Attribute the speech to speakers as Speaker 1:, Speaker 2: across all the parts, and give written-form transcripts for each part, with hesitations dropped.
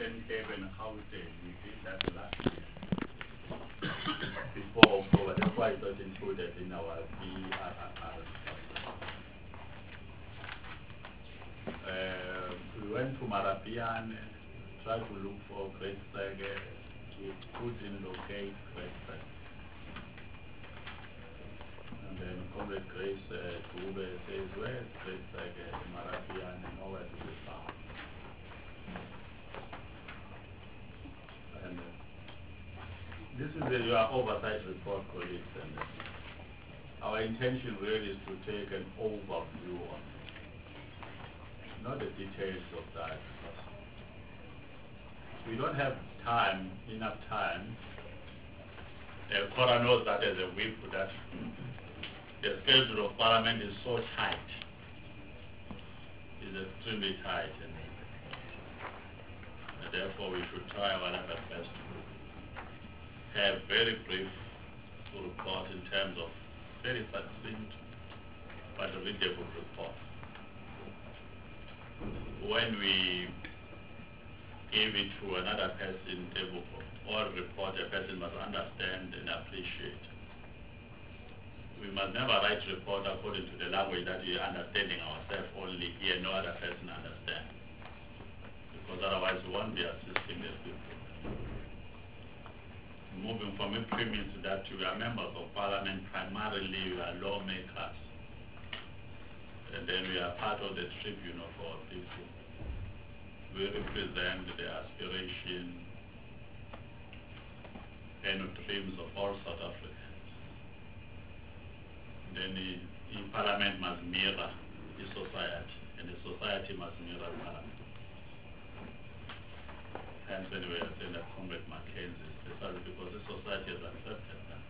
Speaker 1: Western Cape and Gauteng. We did that last year. Before October, that's why it's not included in our BRR. We went to Marapian, tried to look for Great Sege. We couldn't locate Great Sege. And then Comrade Grace Dube says, where's Great Sege, Marapian, and nowhere to be found. And this is your oversight report, colleagues. And our intention really is to take an overview on it. Not the details of that. We don't have time, enough time. Cora knows that as a whip that the schedule of Parliament is so tight. It's extremely tight, and therefore we should try our level best to have very brief report in terms of very succinct but readable report. When we give it to another person, or report, a person must understand and appreciate. We must never write report according to the language that we are understanding ourselves only here, no other person understand. Because otherwise we won't be assisting the people. Moving from a premise that we are members of Parliament, primarily we are lawmakers. And then we are part of the tribune of our people. We represent the aspiration and dreams of all South Africans. Then the Parliament must mirror the society, and the society must mirror Parliament. Hence, when we are saying that Comrade Mackenzie, especially because the society has accepted that.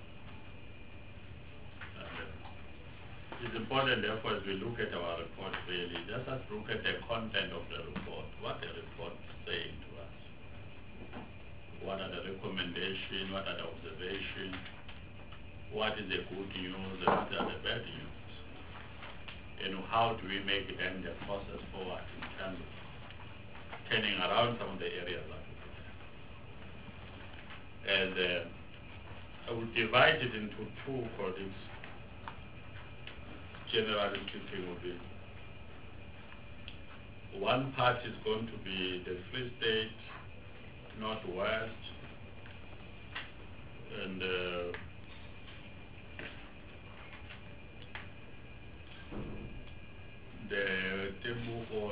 Speaker 1: It's important, therefore, as we look at our report, really, let us look at the content of the report. What the report is saying to us. What are the recommendations? What are the observations? What is the good news and what are the bad news? And how do we make then the process forward in terms of turning around some of the areas that we have. And I will divide it into two colleagues. Generally speaking, will be one part is going to be the Free State, Northwest, and the Tembuko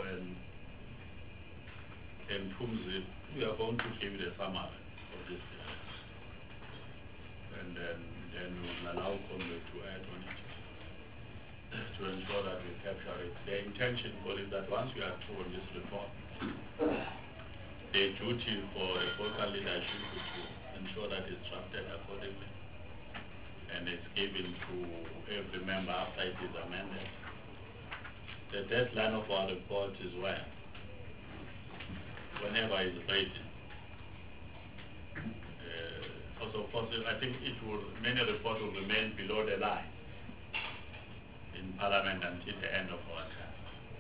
Speaker 1: and Pumzi. We are going to give you the summary of this area. And then we will allow Congress to add on it, to ensure that we capture it. The intention is that once we are through on this report, the duty for the local leadership is to ensure that it's drafted accordingly and it's given to every member after it is amended. The deadline of our report is whenever it's ready. Also possible, I think many reports will remain below the line in Parliament until the end of our term.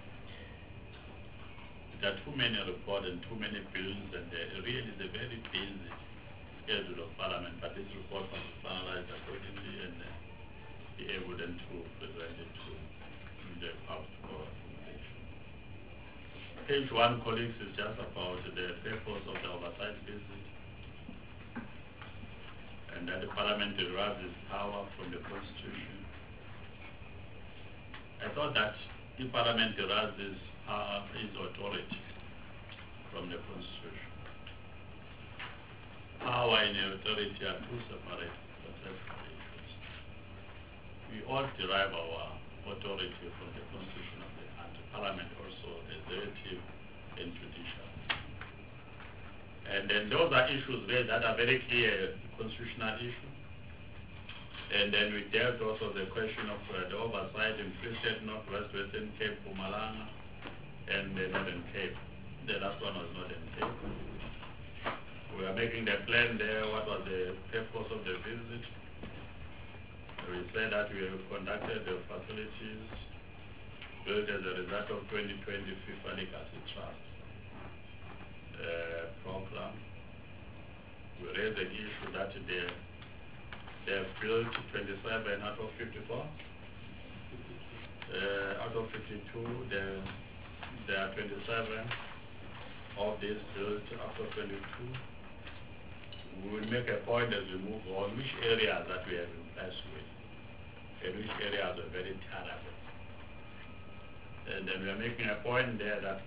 Speaker 1: There are too many reports and too many bills, and there really is a very busy schedule of Parliament, but this report must be finalized accordingly and be able then to present it to the House for recommendation. Page 1, colleagues, is just about the purpose of the oversight visit, and that the Parliament derives its power from the Constitution. I thought that the Parliament derives its power, its authority from the Constitution. Power and authority are two separate issues. We all derive our authority from the Constitution of the country. Parliament also, executive and judicial. And then those are issues that are very clear, constitutional issues. And then we dealt also the question of the oversight in Free State, Northwest, Western Cape, Mpumalanga, and the Northern Cape. The last one was Northern Cape. We are making the plan there. What was the purpose of the visit? We said that we have conducted the facilities built as a result of 2020 FIFA Legacy Trust. raised an issue that they have built 27 out of 54. Out of 52, there are 27 of these built after 22. We will make a point as we move on which areas that we have impressed with and which areas are very terrible. And then we are making a point there that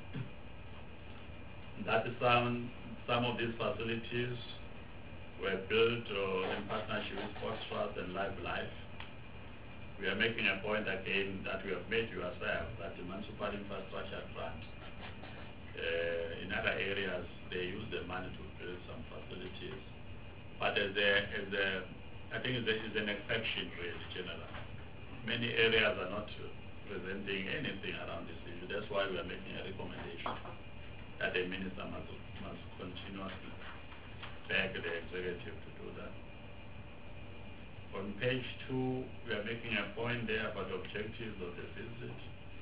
Speaker 1: some of these facilities were built in partnership with Sports Trust and Live Life. We are making a point again that we have made yourself that the Municipal Infrastructure Fund, in other areas, they use the money to build some facilities. But I think there is an exception really, generally. Many areas are not presenting anything around this issue. That's why we are making a recommendation that the minister must continuously beg the executive to do that. On page 2, we are making a point there about the objectives of the visit.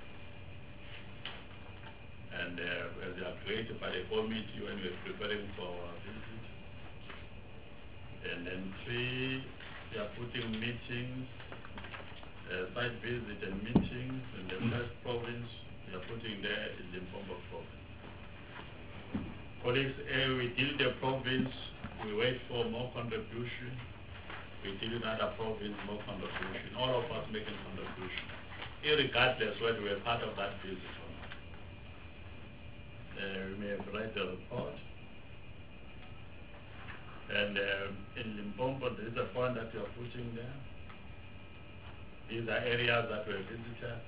Speaker 1: And they are created by the committee when we are preparing for our visit. And then 3, we are putting meetings, site visit and meetings. In the first province, we are putting there in the Limpopo province. Colleagues, we deal the province, we wait for more contribution. We deal in other province, more contribution. All of us making contribution, irregardless whether we are part of that visit or not. We may have read the report. And in Limpopo, there is a point that we are pushing there. These are areas that were visited.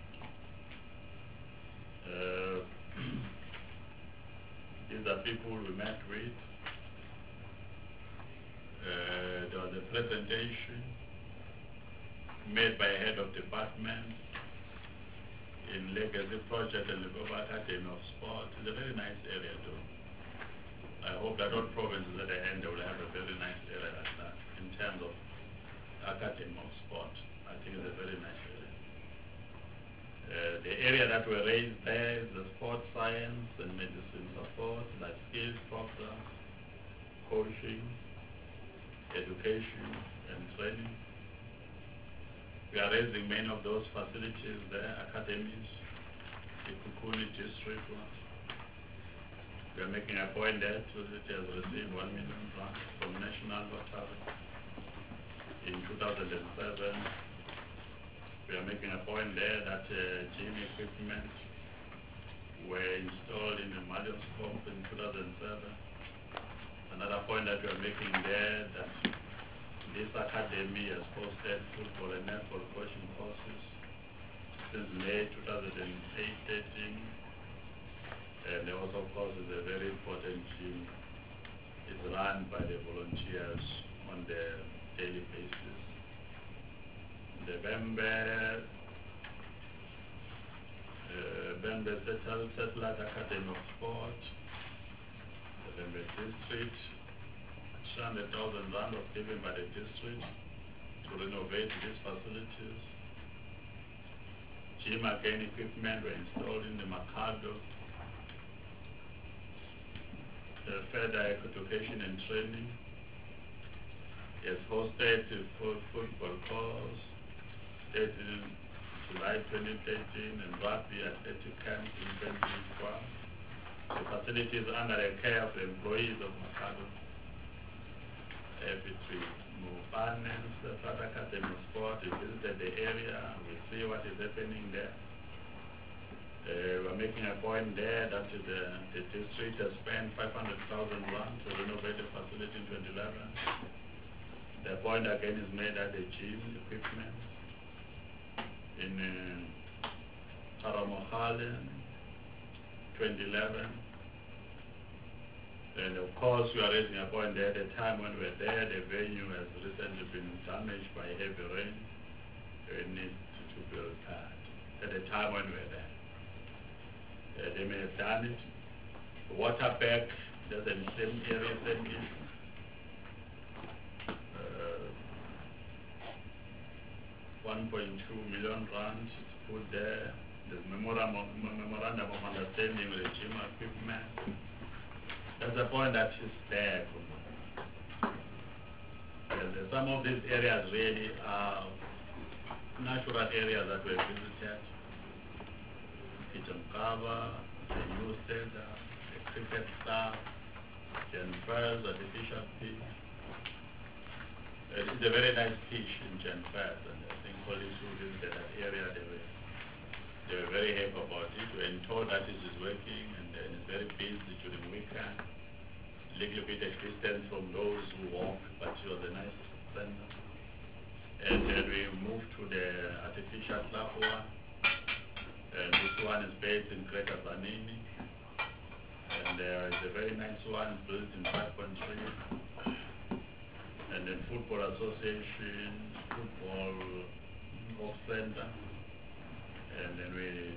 Speaker 1: These are people we met with. There was a presentation made by a head of department in Legacy Project and Limpopo Academy of Sport. It's a very nice area too. I hope that all provinces at the end will have a very nice area like that in terms of Academy of Sport. I think it's a very nice area. The area that were raised there is the sports science and medicine support, like skills programs, coaching, education and training. We are raising many of those facilities there, academies, the Kukuni district one. We are making a point there to it has received 1 million grants from National Lottery. In 2007, we are making a point there that gym equipment were installed in the Malioscope in 2007. Another point that we are making there that this academy has hosted football and netball coaching courses since May 2008-13. And also, of course, is a very important gym. It's run by the volunteers on the daily basis. The Bembe Satellite Academy of Sport, the Bembe District, 300,000 rand was given by the district to renovate these facilities. Gym again equipment were installed in the Makado. Further education and training. Has hosted football course in July 2013 and rugby athletic camps in 2012. The facility is under the care of the employees of Makado. Every Mubanes, the South Academy of Sport, we visited the area, we see what is happening there. We're making a point there that the district has spent 500,000 rand to renovate the facility in 2011. The point again is made at the gym equipment in Karamokhale, 2011. And of course, we are raising a point there. At the time when we were there, the venue has recently been damaged by heavy rain. It needs to be repaired. At the time when we were there, they may have done it. Waterback, that's the same area, same issue. 1.2 million rand put there. There's memorandum of understanding with the gym equipment. That's a point that is there. some of these areas really are natural areas that were visited. Kitamkava, the new center, the cricket staff, Jen Fairs, artificial pitch. It's a very nice pitch in Jen Fairs, and I think colleagues who visited that area, they were very happy about it. We were told that it is working, and then it's very busy during weekend. A little bit of distance from those who walk, but it was a nice center. And then we moved to the artificial club one. And this one is based in Greater Zanini. And there is a very nice one built in 5.3. And then Football Association, Football Off Center. And then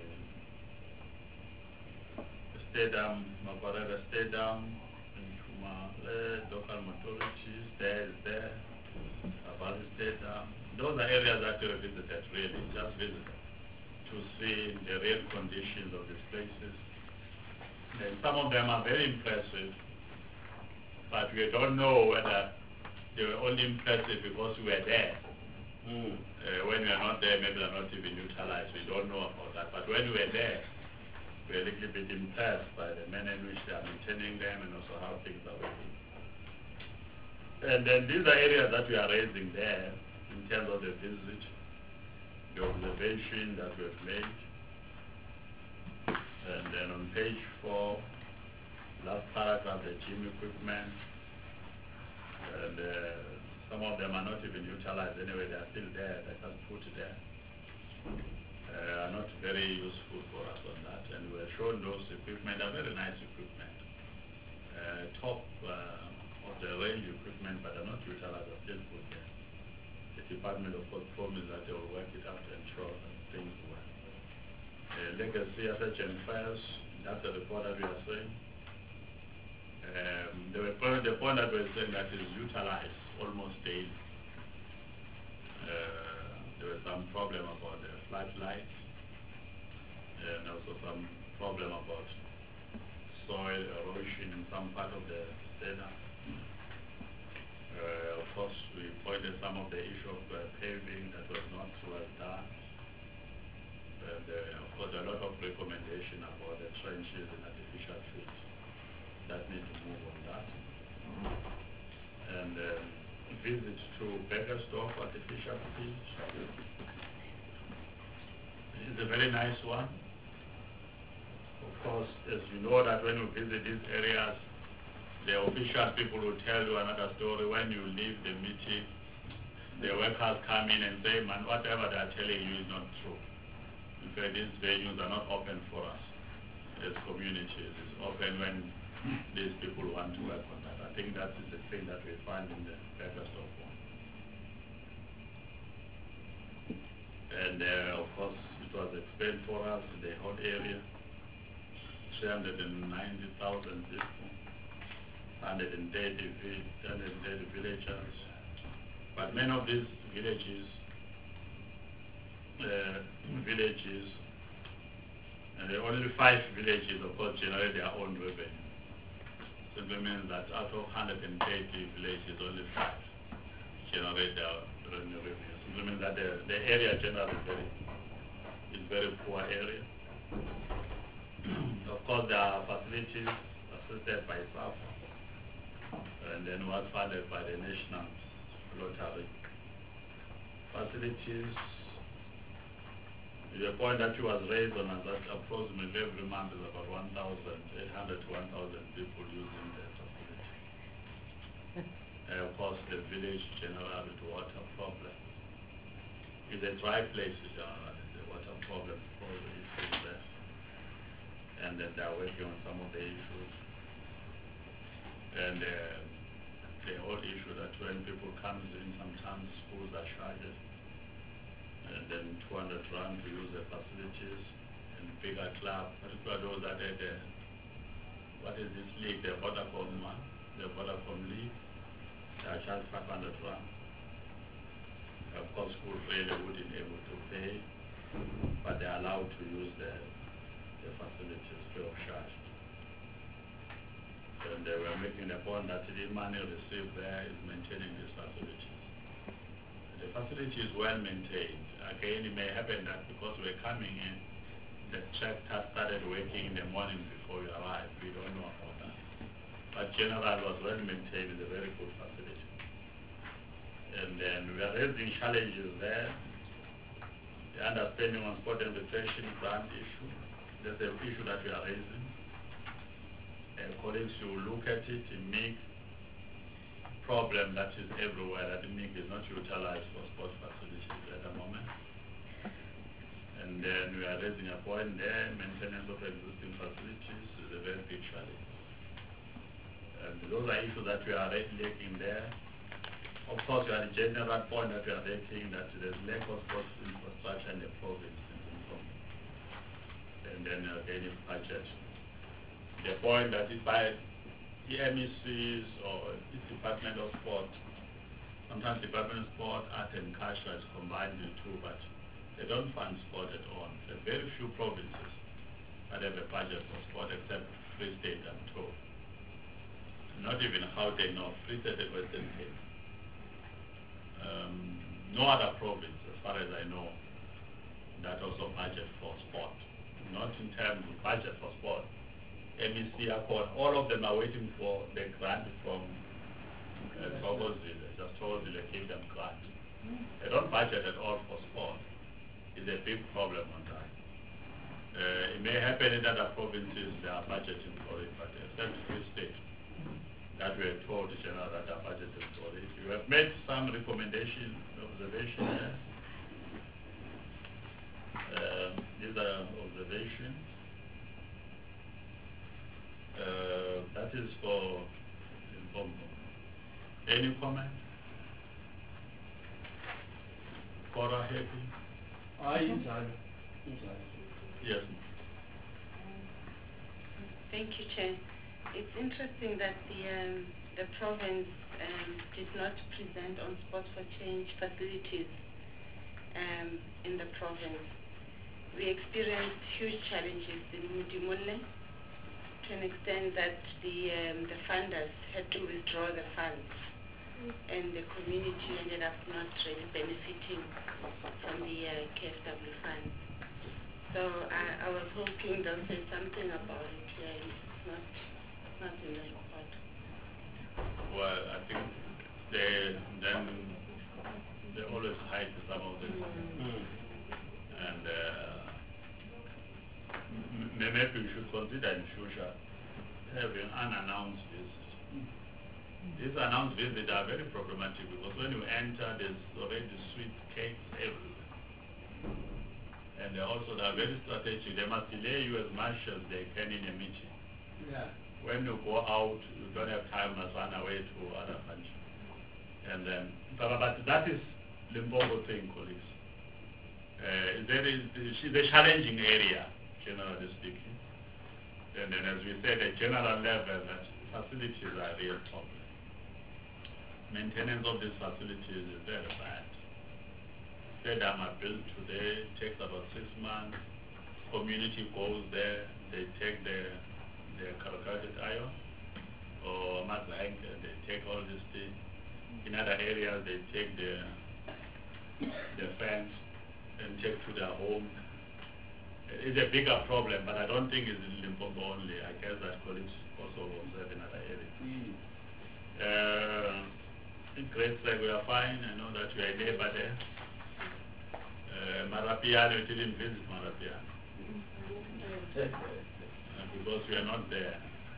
Speaker 1: Stadium, Maparera Stadium, in Chumale, local authorities, there is there. Valley Stadium. Those are areas that we visited, really, just visited to see the real conditions of these places. And some of them are very impressive, but we don't know whether they were only impressive because we were there. When we are not there, maybe they're not even utilized. We don't know about that. But when we were there, we were a little bit impressed by the manner in which they are maintaining them and also how things are working. And then these are areas that we are raising there in terms of the visit, the observation that we've made. And then on page 4, last paragraph, the gym equipment. And some of them are not even utilized anyway, they are still there, they just put it there. Are not very useful for us on that. And we're shown those equipment, are very nice equipment. Top of the range equipment, but are not utilized, are still put there. The Department of Health promised that they will work it out to ensure that things work. Legacy Assets and Files, that's the report that we are saying. The point that we're saying that is utilized almost daily. There was some problem about the floodlights, and also some problem about soil erosion in some part of the stadium. Of course, we pointed some of the issue of paving that was not well done. And of course, a lot of recommendation about the trenches and artificial fields that need to move on that. And visit to Beckersdorf artificial fields. It's a very nice one. Of course, as you know that when you visit these areas, the official people will tell you another story. When you leave the meeting, the workers come in and say, man, whatever they are telling you is not true. In fact, these venues are not open for us as communities. It's open when these people want to work on that. I think that is the thing that we find in the Beckersdorf one. And of course, it was explained for us, the whole area, 390,000 people. 130 villagers. But many of these villages, only 5 villages, of course, generate their own revenue. Simply means that out of 130 villages, only 5 generate their revenue. Simply means that the area generally is very poor area. Of course, there are facilities assisted by SAFA, and then was funded by the National Lottery. Facilities, the point that was raised on us that approximately every month is about 1,800 to 1,000 people using the facility. Of course, the village generally with water problem. It's a dry place generally, the water problem for the issues there. And then they are working on some of the issues. And the whole issue that when people come in, sometimes schools are charged, and then 200 rand to use the facilities, and bigger club, particularly those that are the, what is this league, the Vodacom one, the Vodacom league, they are charged 500 rand. Of course, schools really wouldn't be able to pay, but they are allowed to use the facilities free of charge. And they were making the point that the money received there is maintaining these facilities. The facility is well maintained. Again, it may happen that because we're coming in, the tractor started working in the morning before we arrived. We don't know about that. But generally, it was well maintained. It's a very good facility. And then we are raising challenges there. The understanding on sport arbitration grant issue. That's an issue that we are raising. Colleagues will look at it and make problem that is everywhere, that the MIG is not utilized for sports facilities at the moment. And then we are raising a point there, maintenance of existing facilities is a very big challenge. And those are issues that we are looking there. Of course, we are the general point that we are making that there's lack of sports infrastructure in the province. And then again, if budget. The point that is by the MECs or the Department of Sport, sometimes Department of Sport, Art and Culture is combined the two, but they don't fund sport at all. There are very few provinces that have a budget for sport except Free State and Togo. Not even Gauteng or Free State and Western Cape. No other province, as far as I know, that also budget for sport. Not in terms of budget for sport. MEC Accord, all of them are waiting for the grant from Thokozile. Just Thokozile gave them grant. They don't budget at all for sport. It's a big problem on that. It may happen in other provinces they are budgeting for it, but except Free State, that we are told in general that are budgeting for it. You have made some recommendation, observation there. These are observations. That is for Limpopo. Any comment? Cora happy? Yes.
Speaker 2: Thank you, Chair. It's interesting that the province did not present on Sport for Change facilities in the province. We experienced huge challenges in Mudimune, to an extent that the funders had to withdraw the funds, and the community ended up not really benefiting from the KFW funds. So I was hoping they'll say something about it here. It's not in the report.
Speaker 1: Well, I think they always hide some of them. And maybe we should consider in future having unannounced visits. These announced visits are very problematic because when you enter, there's already sweet cakes everywhere. And they also they are very strategic. They must delay you as much as they can in a meeting.
Speaker 3: Yeah.
Speaker 1: When you go out, you don't have time to run away to other countries. And but that is Limpopo thing, colleagues. It's a challenging area, generally speaking. And then, as we said, at general level, that facilities are a real problem. Maintenance of these facilities is very bad. Stadium are built today, it takes about 6 months. Community goes there, they take their calculated iron or Mazanka, they take all these things. In other areas, they take their fence and take to their home. It's a bigger problem, but I don't think it's in Limpopo only. I guess that colleagues also observe in other areas. In Great Lake, we are fine. I know that you are a neighbor there. Marapiano, you didn't visit Marapiano. Because we are not there.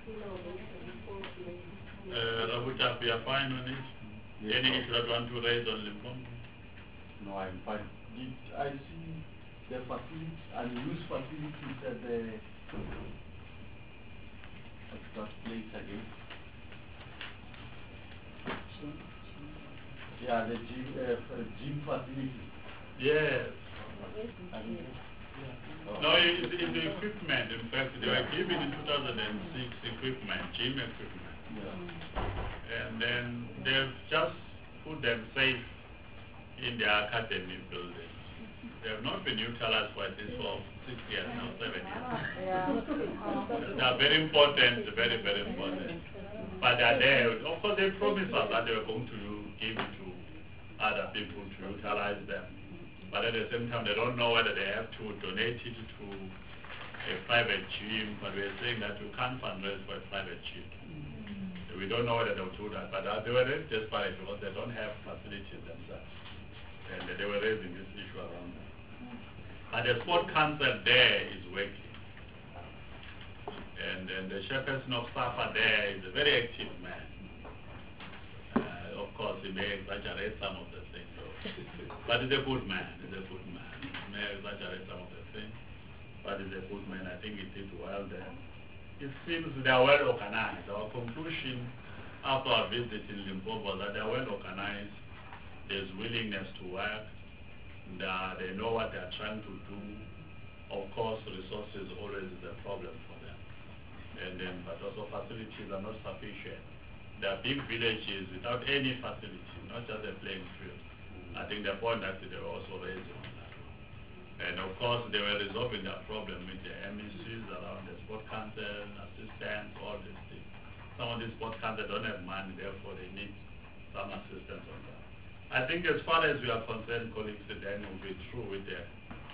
Speaker 1: Rabuta, we are fine on it. Yes. Any issue that you want to raise on Limpopo?
Speaker 3: No, I'm fine. Did I see the facilities, unused facilities at that place again? Yeah, the gym facility.
Speaker 1: Yes. No, it's the equipment. In fact, they were given in 2006 equipment, gym equipment.
Speaker 3: Yeah.
Speaker 1: And then they've just put them safe in their academy building. They have not been utilized for this for 6 years now, 7 years. They are very important, very, very important. But they are there. Of course, they promised us that they were going to give it to other people to utilize them. But at the same time, they don't know whether they have to donate it to a private gym, but we're saying that you can't fundraise for a private gym. We don't know whether they'll do that, but they were very desperate because they don't have facilities themselves. And they were raising this issue around that. But the sport council there is working. And the chairperson of SAFA there is a very active man. Of course, he may exaggerate some of the things, but he's a good man. He's a good man. He may exaggerate some of the things, but he's a good man. I think he did well there. It seems they are well organized. Our conclusion after our visit in Limpopo was that they are well organized. There's willingness to work. They know what they are trying to do. Of course, resources always is a problem for them. But also facilities are not sufficient. There are big villages without any facility, not just a playing field. I think the point that they were also raising on that. And of course, they were resolving that problem with the MECs around the sport council, assistance, all these things. Some of these sport councils don't have money, therefore they need some assistance on that. I think as far as we are concerned, colleagues, then we'll be through with the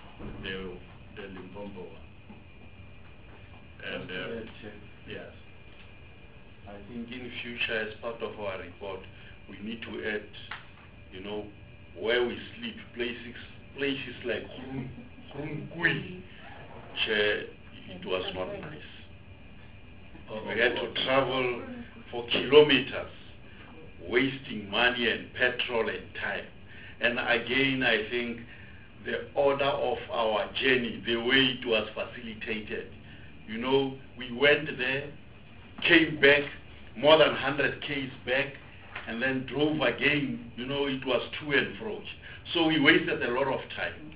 Speaker 1: Limpopo one. And yes.
Speaker 4: I think in future, as part of our report, we need to add, where we sleep, places like Khurungkui, it was not nice. We had to travel for kilometers, wasting money and petrol and time. And again, I think the order of our journey, the way it was facilitated, we went there, came back, more than 100 k's back, and then drove again. It was to and fro. So we wasted a lot of time.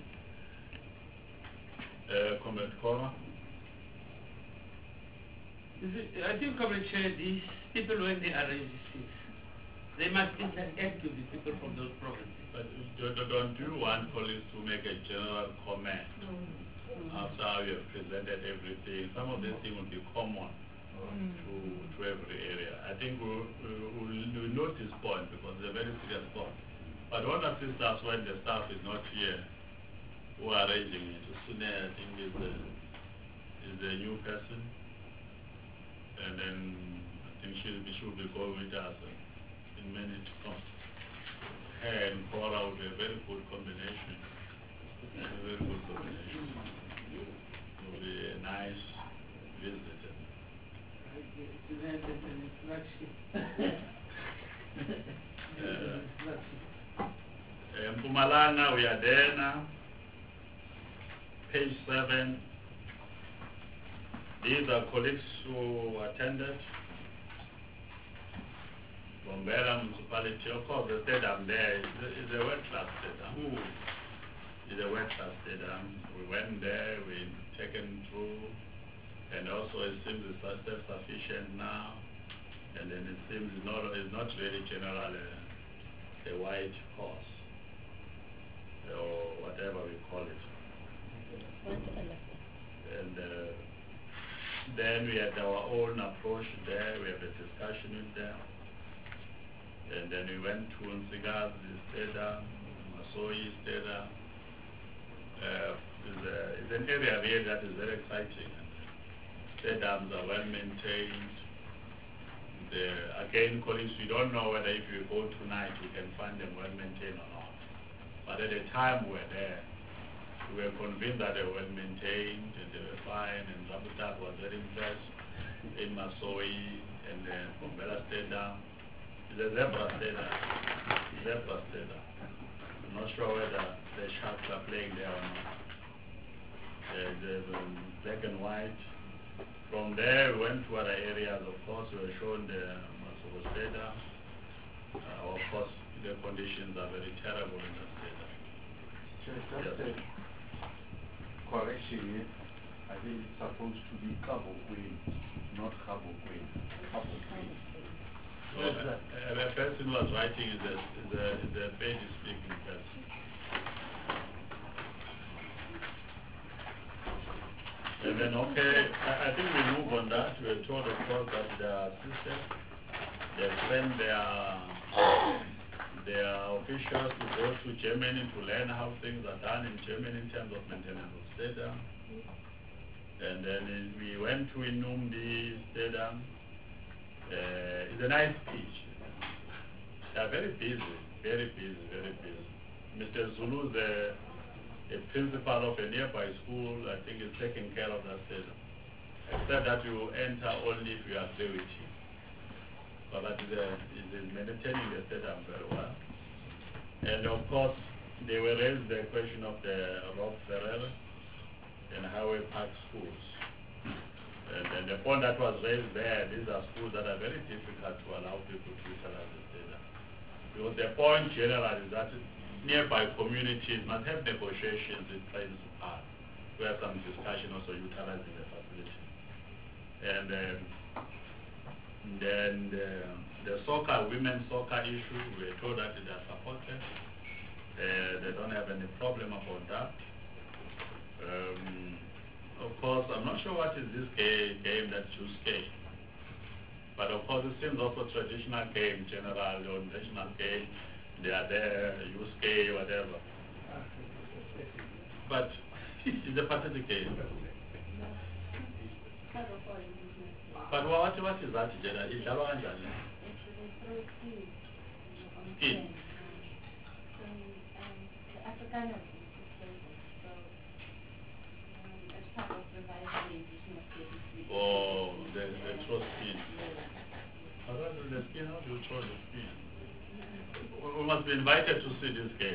Speaker 1: Comrade Kora?
Speaker 5: I think, Comrade Chair, these people, when they arrange these things, they must interact with the people from those provinces.
Speaker 1: But don't you want police to make a general comment after you have presented everything? Some of these things will be common to every area. I think we'll note this point because it's a very serious point. But one assist us when the staff is not here who are raising it. Sune, I think, is a new person. And then I think she'll be going with us in minutes to come. Her and Cora would be a very good combination. A very good combination. It will be a nice visit. Mpumalanga, we are there now. Page 7. These are colleagues who attended. Bombela municipality, of course, the stadium there is a world-class stadium. It's a world-class stadium. We went there, we taken through. And also it seems it's self-sufficient now, and then it seems it's not really generally a white horse, or whatever we call it. And then we had our own approach there, we had a discussion with them. And then we went to Nsigazi Stadium, Masoi Stadium. It's an area really that is very exciting. Stadiums are well maintained. Again, colleagues, we don't know whether if you go tonight we can find them well maintained or not. But at the time we were there, we were convinced that they were well maintained and they were fine, and Rabutak was very impressed in Masoi and then Bombela Stadium. It's a zebra stadium. I'm not sure whether the Sharks are playing there or not. There's black and white. From there, we went to other areas. Of course, we were shown the Masoko Stadium. Of course, the conditions are very terrible in the stadium.
Speaker 3: Just a correction here. I think it's supposed to be Cabo Queen, not Cabo Queen. Cabo Queen.
Speaker 1: So, the person who was writing is a Pedi-speaking person. And then, okay, I think we move on that. We are told, of course, that the system, they spend their officials to go to Germany to learn how things are done in Germany in terms of maintenance of stadium. And then we went to Inumbi Stadium. It's a nice pitch. They are very busy, very busy, very busy. Mr. Zulu is a principal of a nearby school. I think is taking care of that stadium. Except that you enter only if you agree with him. But that is maintaining the stadium very well. And of course, they were raised the question of the Rob Ferrer and Highway Park schools. And then the point that was raised there, these are schools that are very difficult to allow people to utilize the stadium. Because the point general is that nearby communities must have negotiations with Plains Park to have some discussion also utilizing the facility. And then the soccer, women's soccer issue, we were told that they are supported. They don't have any problem about that. Of course, I'm not sure what is this game that you skate. But of course, it seems also traditional game, general or national game. They are there, you skate, whatever. But it's a pathetic game. But what is that, Jenna? It's skin. Oh, the throw spin. How do the spin? How do you throw the spin? We must be invited to see this game.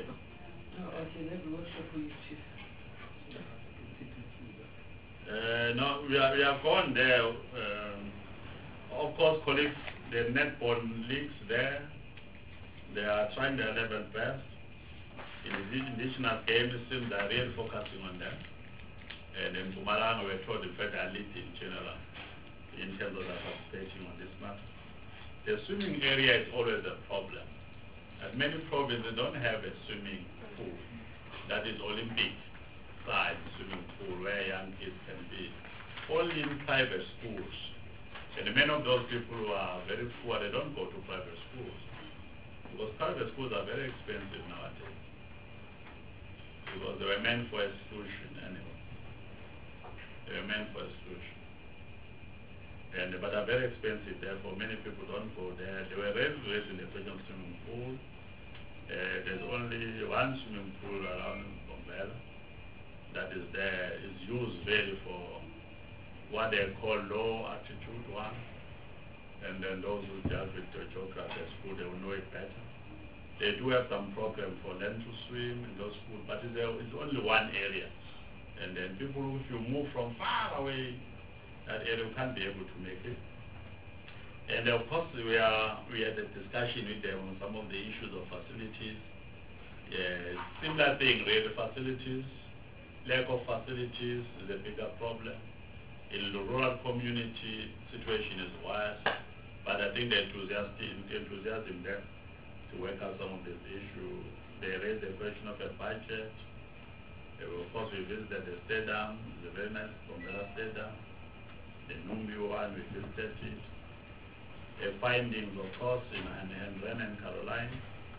Speaker 1: No, we are gone there. Of course, colleagues, the netball leagues there, they are trying their level best. In the national game, it seems they are really focusing on them. And in Mpumalanga, we're told the federal league in general, in terms of participating on this matter. The swimming area is always a problem. At many provinces don't have a swimming pool that is Olympic size swimming pool where young kids can be. Only in private schools. And many of those people who are very poor, they don't go to private schools. Because private schools are very expensive nowadays. Because they were meant for institution anyway. They were meant for institution. But are very expensive, therefore many people don't go there. They were raised in the question of swimming pool. There's only one swimming pool around Bombela that is there, is used really for what they call low altitude one. And then those who dealt with the geography at school, they will know it better. They do have some program for them to swim in those schools, but it's only one area. And then people, if you move from far away, that area can't be able to make it. And of course, we had a discussion with them on some of the issues of facilities. Similar thing, really, facilities. Lack of facilities is a bigger problem. In the rural community, situation is worse. But I think the enthusiasm there to work out some of these issues. They raised the question of a budget. Of course, we visited the stadium, the very nice Bombela stadium. The Numbi one, we visited it. The findings, of course, in Hendren and Caroline.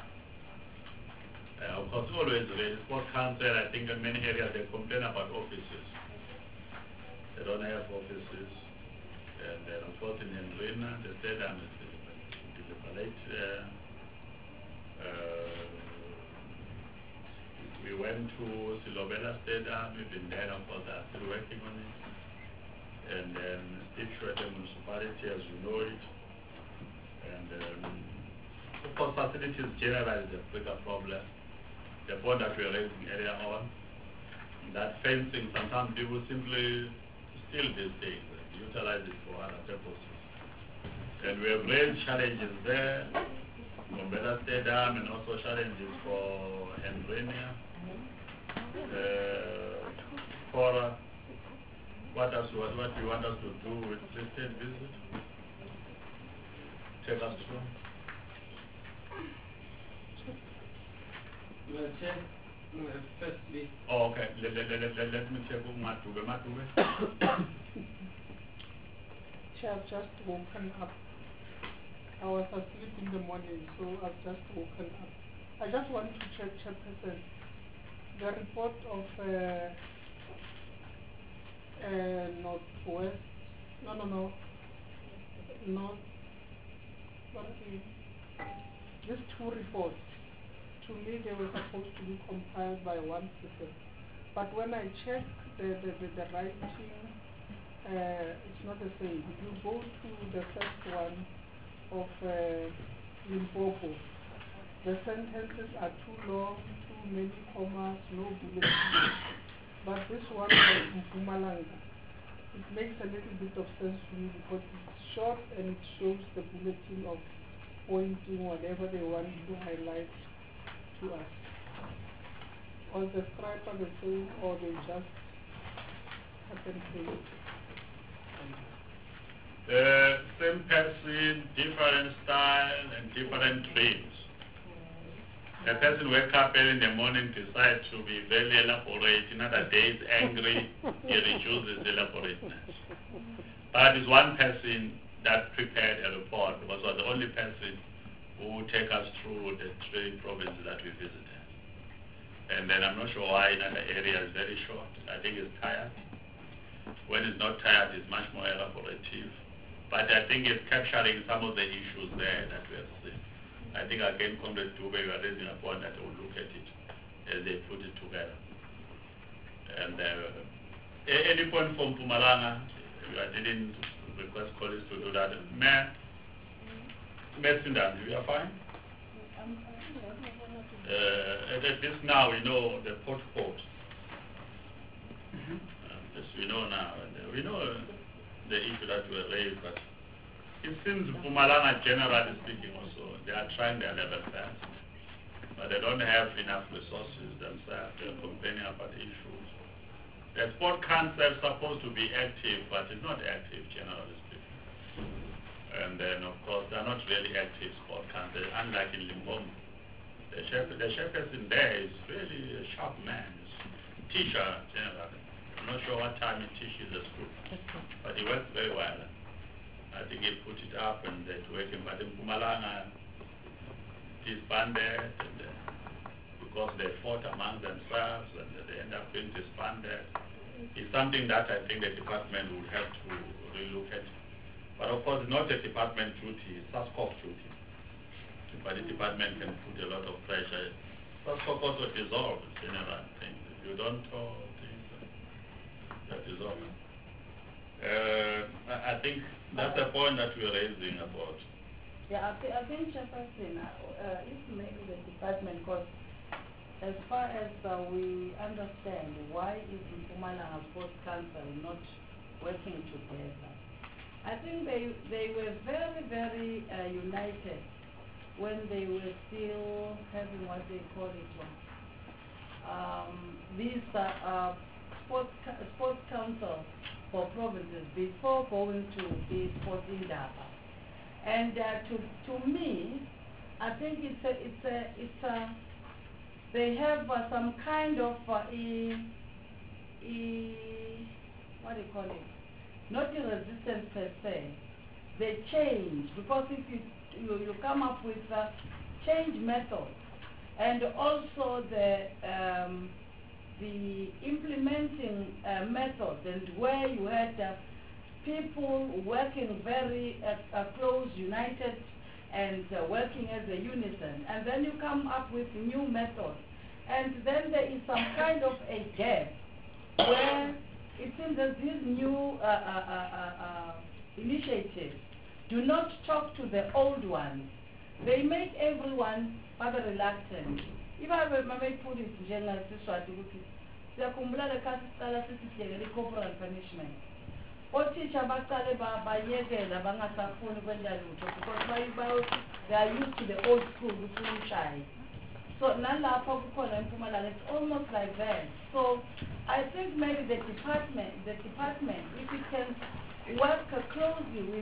Speaker 1: Of course, always the sport council, I think in many areas they complain about offices. They don't have offices. And then, of course, in Hendrina, the stadium is the palate. We went to Silobela Stadium, we've been there, of course, they are still working on it. And then Steve Schroeder Municipality, as you know it. And of course, facilities generally is a bigger problem. The point that we are raising earlier on, that fencing, sometimes people simply steal these things, utilize it for other purposes. And we have raised challenges there, Bombela Stadium, and also challenges for Hendrenia. For what you want us to do with the state visit? Take us through.
Speaker 5: Firstly.
Speaker 1: Oh, okay. Let me check with Matube.
Speaker 6: She has just woken up. I was asleep in the morning, so I've just woken up. I just want to check, Chairperson, the report of Northwest, North, these two reports, to me they were supposed to be compiled by one person. But when I check the writing, it's not the same. You go to the first one of Limpopo. The sentences are too long, too many commas, no bullets. But this one from Mpumalanga, it makes a little bit of sense to me because it's short and it shows the bulletin of pointing whatever they want to highlight to us. Or the stripe are the same, or they just happen to it.
Speaker 1: Same person, different style, and different dreams. A person wakes up early in the morning, decides to be very elaborate. Another day is angry, he reduces elaborateness. But it's one person that prepared a report because was the only person who would take us through the 3 provinces that we visited. And then I'm not sure why another area is very short. I think it's tired. When it's not tired, it's much more elaborative. But I think it's capturing some of the issues there that we have seen. I think again, Comrade Dube, you are raising a point that they will look at it as they put it together. And any point from Mpumalanga, I didn't request colleagues to do that. Mayor Sindan, you are fine? At this now, we know the port code. This we know now. And we know the issue that we raised, but it seems Mpumalanga, generally speaking, also, they are trying their level best, but they don't have enough resources themselves. They're complaining about issues. The sport council is supposed to be active, but it's not active, generally speaking. And then, of course, they're not really active sport council, unlike in Limpopo. The chairperson there is really a sharp man. He's a teacher, generally. I'm not sure what time he teaches the school, but he works very well. I think he put it up and they're working, but in Mpumalanga, disbanded, and, because they fought among themselves and they end up being disbanded. It's something that I think the department would have to relook at. But of course, not a department duty, it's SASCOF duty. But the department can put a lot of pressure. SASCOF also dissolved, general things. If you don't talk, things that dissolve. I think that's the point that we're raising about.
Speaker 7: Yeah, I think Chairperson, if maybe the department, because as far as we understand, why is Mpumalanga Sports Council not working together? I think they were very, very united when they were still having what they call it these sports council for provinces before going to the Sports Indaba. And to me, I think they have some kind of what do you call it? Not a resistance per se. They change, because if you come up with change methods, and also the implementing methods, and where you had people working very close, united, and working as a unison, and then you come up with new methods, and then there is some kind of a gap where it seems that these new initiatives do not talk to the old ones. They make everyone rather reluctant. If I may put it njengasiswati ukuthi siyakhumbula lekhathi siqala sithi siyekele i-corporal punishment. Othisha baqale bayekela bangasafuni kwenda lutho because they are used to the old school ukuthi umshaye. So nalapha kukhona eMpumalanga, it's almost like that. So I think maybe the department, if it can work closely with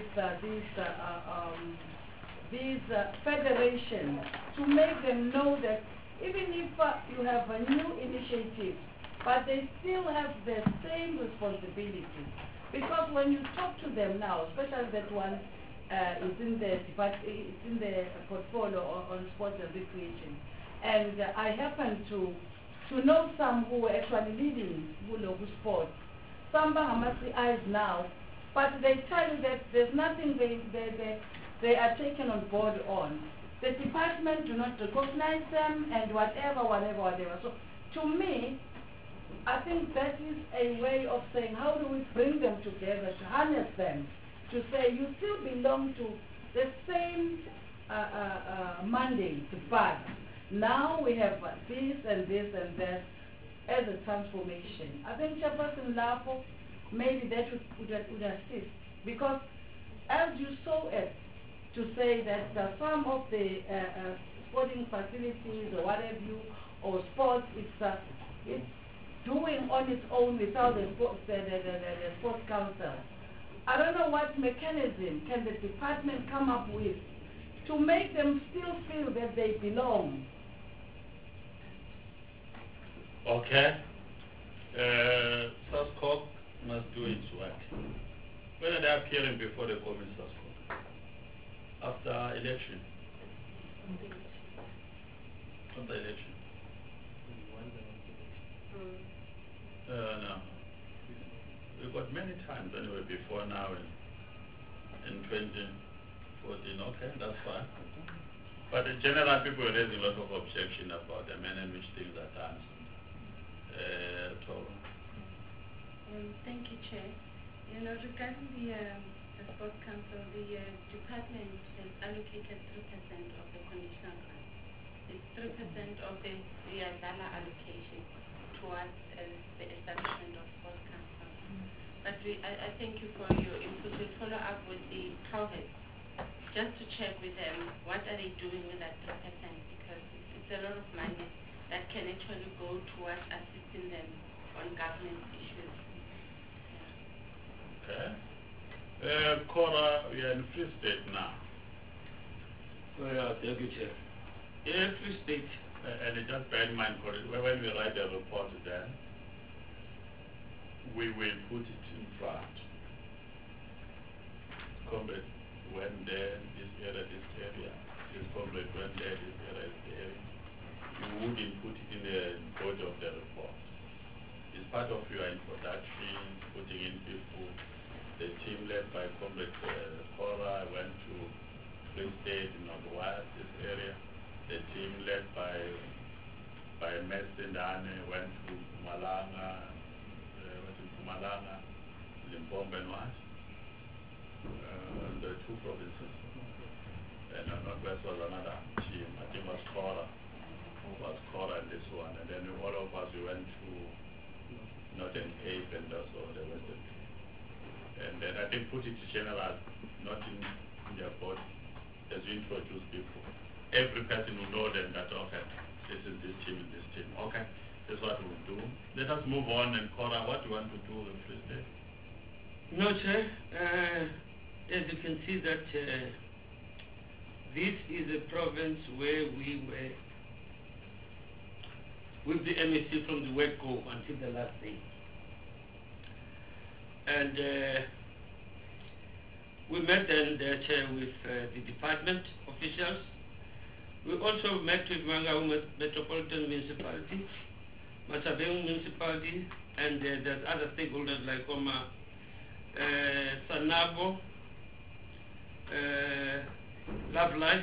Speaker 7: these federations to make them know that even if you have a new initiative, but they still have the same responsibility. Because when you talk to them now, especially that one it's in the portfolio on sports and recreation. And I happen to know some who were actually leading Bulogu sports. Some Bahamasi eyes now, but they tell you that there's nothing they are taken on board on. The department do not recognize them and whatever. So to me, I think that is a way of saying how do we bring them together, to harness them, to say you still belong to the same mandate, but now we have this and this and that as a transformation. I think Chairperson Lapo, maybe that would assist, because as you saw it, to say that some of the sporting facilities or what have you, or sports, it's doing on its own without the sports council. I don't know what mechanism can the department come up with to make them still feel that they belong.
Speaker 1: Okay. SASCOC must do its work. When are they appearing before the Commission SASCOC? After election? After election? No. We got many times anyway before now in 2014. Okay, that's fine. But in general, people are raising a lot of objection about the manner in which things are done.
Speaker 2: Thank you, Chair. Regarding the Sports Council, the department has allocated 3% of the conditional grant. It's 3% of the Dala allocation towards the establishment of Sports Council. But I thank you for your input. We'll follow up with the province just to check with them what are they doing with that 3%, because it's a lot of money that can actually go towards assisting them on governance issues.
Speaker 1: Okay. Cora, we are in Free State now.
Speaker 5: Well, thank you, Chair. Free State.
Speaker 1: And just bear in mind, Cora, when we write the report then, we will put it in front. Comrade went there, this area. This comrade went there, this area, this area. You wouldn't put it in the body of the report. It's part of your introduction, putting in people. The team led by Comrade Cora went to Free State, Northwest, this area. The team led by Mesindane went to Mpumalanga, Limpopo and what? The two provinces. And Northwest was another team. I think it was Cora and this one. And then all of us, we went to Northern Cape and also the Western Cape. And then I think put it to general, not in their body, as we introduce people. Every person will know them that, okay, this is this team and this team. Okay, that's what we'll do. Let us move on. And Cora, what do you want to do with Free State?
Speaker 5: No, Chair. As you can see that this is a province where we were with the MSC from the word go until the last day. And we met and Chair with the department officials. We also met with Mangaung Metropolitan Municipality, Matabeleland Municipality, and there's other stakeholders like Sanabo, Love Life,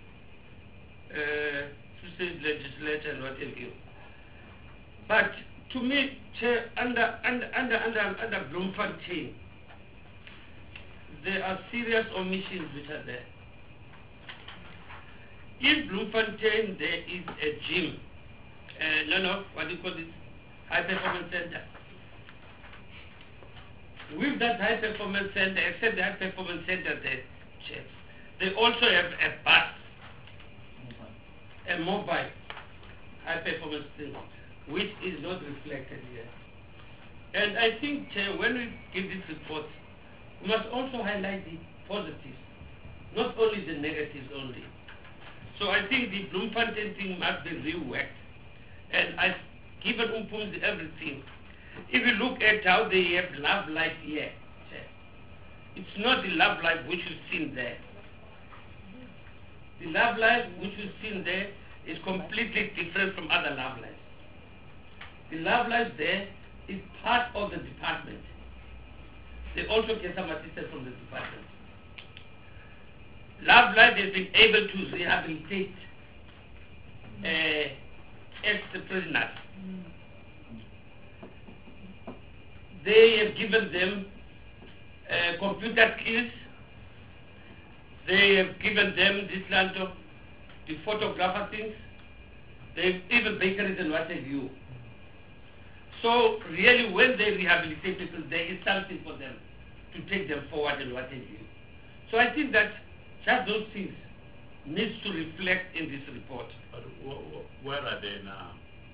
Speaker 5: State Legislature, and whatever. But to me, Chair, under Bloemfontein, there are serious omissions which are there. In Bloemfontein, there is a gym, what do you call this? High Performance Center. With that High Performance Center, except the High Performance Center there, Chair, they also have a bus, a mobile high performance thing, which is not reflected here. And I think, Chair, when we give this report, we must also highlight the positives, not only the negatives only. So I think the Bloemfontein thing must be reworked. And I've given everything. If you look at how they have Love Life here, Chair, It's not the love life which you've seen there. The love life which you've seen there is completely different from other love lives. The love life there is part of the department. They also get some assistance from the department. Love life has been able to rehabilitate ex-prisoners. They have given them computer skills. They have given them this land of the photographer things. They've even bakeries and what have you. So really when they rehabilitate people, there is something for them to take them forward and what have you. So I think that just those things needs to reflect in this report.
Speaker 1: But where are they now?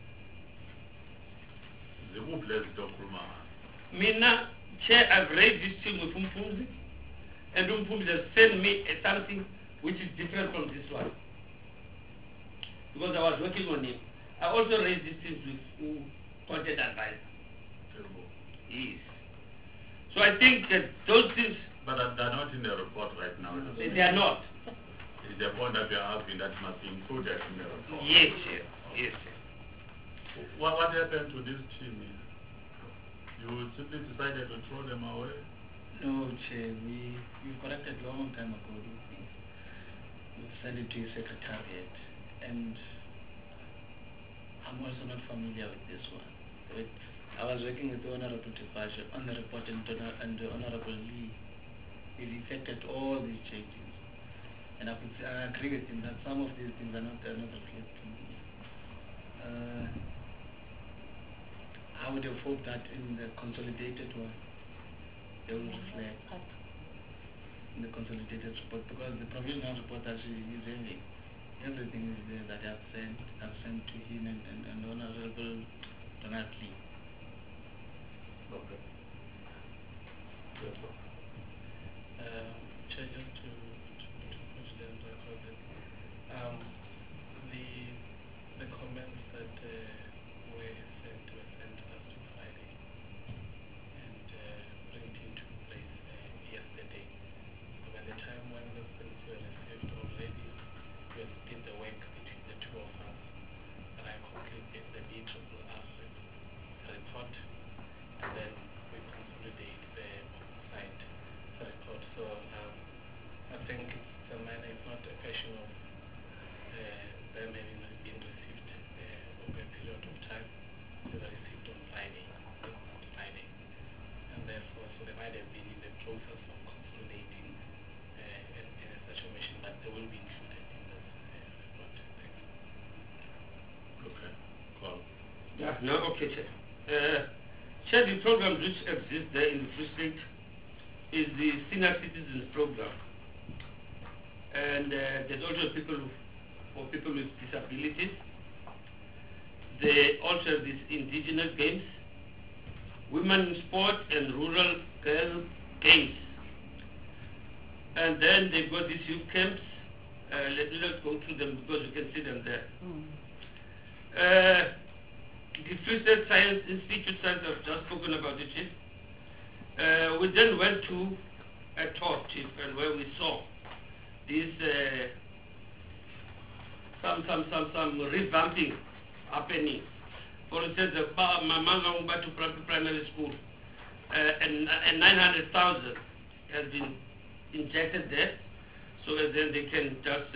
Speaker 1: The Ubles Dokruma.
Speaker 5: Mina, Chair, I've raised this thing with Umpumzi, and Umpumzi has sent me something which is different from this one. Because I was working on it. I also raised these things with content advisor. Yes. So I think that those things...
Speaker 1: But they're not in the report right now.
Speaker 5: They are not.
Speaker 1: Is the point that you're asking that must be included in the report?
Speaker 5: Yes, sir. Yes, sir.
Speaker 1: What happened to this team? You simply decided to throw them away?
Speaker 8: No, Chair, we corrected a long time ago these things. We sent it to your secretariat, and I'm also not familiar with this one. I was working with the Honorable Tefasha on the report, and the Honorable Lee. He effected all these changes. And I agree with him that some of these things are not reflecting. I would have hoped that in the consolidated one, they will reflect in the consolidated report, because the provisional report actually is having everything is there that I've sent to him and Honorable Donald Lee.
Speaker 1: Okay. Yes, sir.
Speaker 8: Chair, just to push them record that the comments that were sent us to Friday and printing took place yesterday. So by the time when those things were received already, we had split the work between the two of us, and I completed the BRRR report, and then we consolidate the oversight report. So I think it's a matter, it's not a question of them having been received over a period of time. They were received on Friday, and therefore, so they might have been in the process of consolidating in such a mission, but they will be included in this report. Thanks.
Speaker 1: Okay. Call.
Speaker 5: Yeah, no, okay, Chair. Chair, the programs which exist there in the Free State is the Senior Citizens Program. And there's also for people with disabilities. They also have these indigenous games, women in sport and rural girl games. And then they've got these youth camps. Let's go through them because you can see them there. The Free State Science Institute Science, I've just spoken about it, Chief. We then went to a talk, Chief, and where we saw this some revamping happening. For instance, the Mamanga to primary school, and 900,000 has been injected there, so that then they can just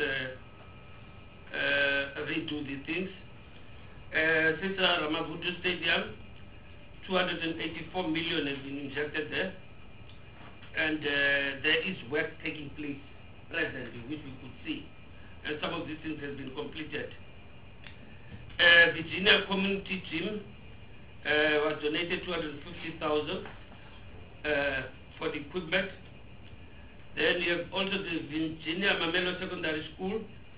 Speaker 5: redo the things. Sisa Ramavutu Stadium, 284 million has been injected there, and there is work taking place presently, which we could see, and some of these things have been completed. Virginia Community Gym was donated 250,000 for the equipment. Then you have also the Virginia Mamelo Secondary School.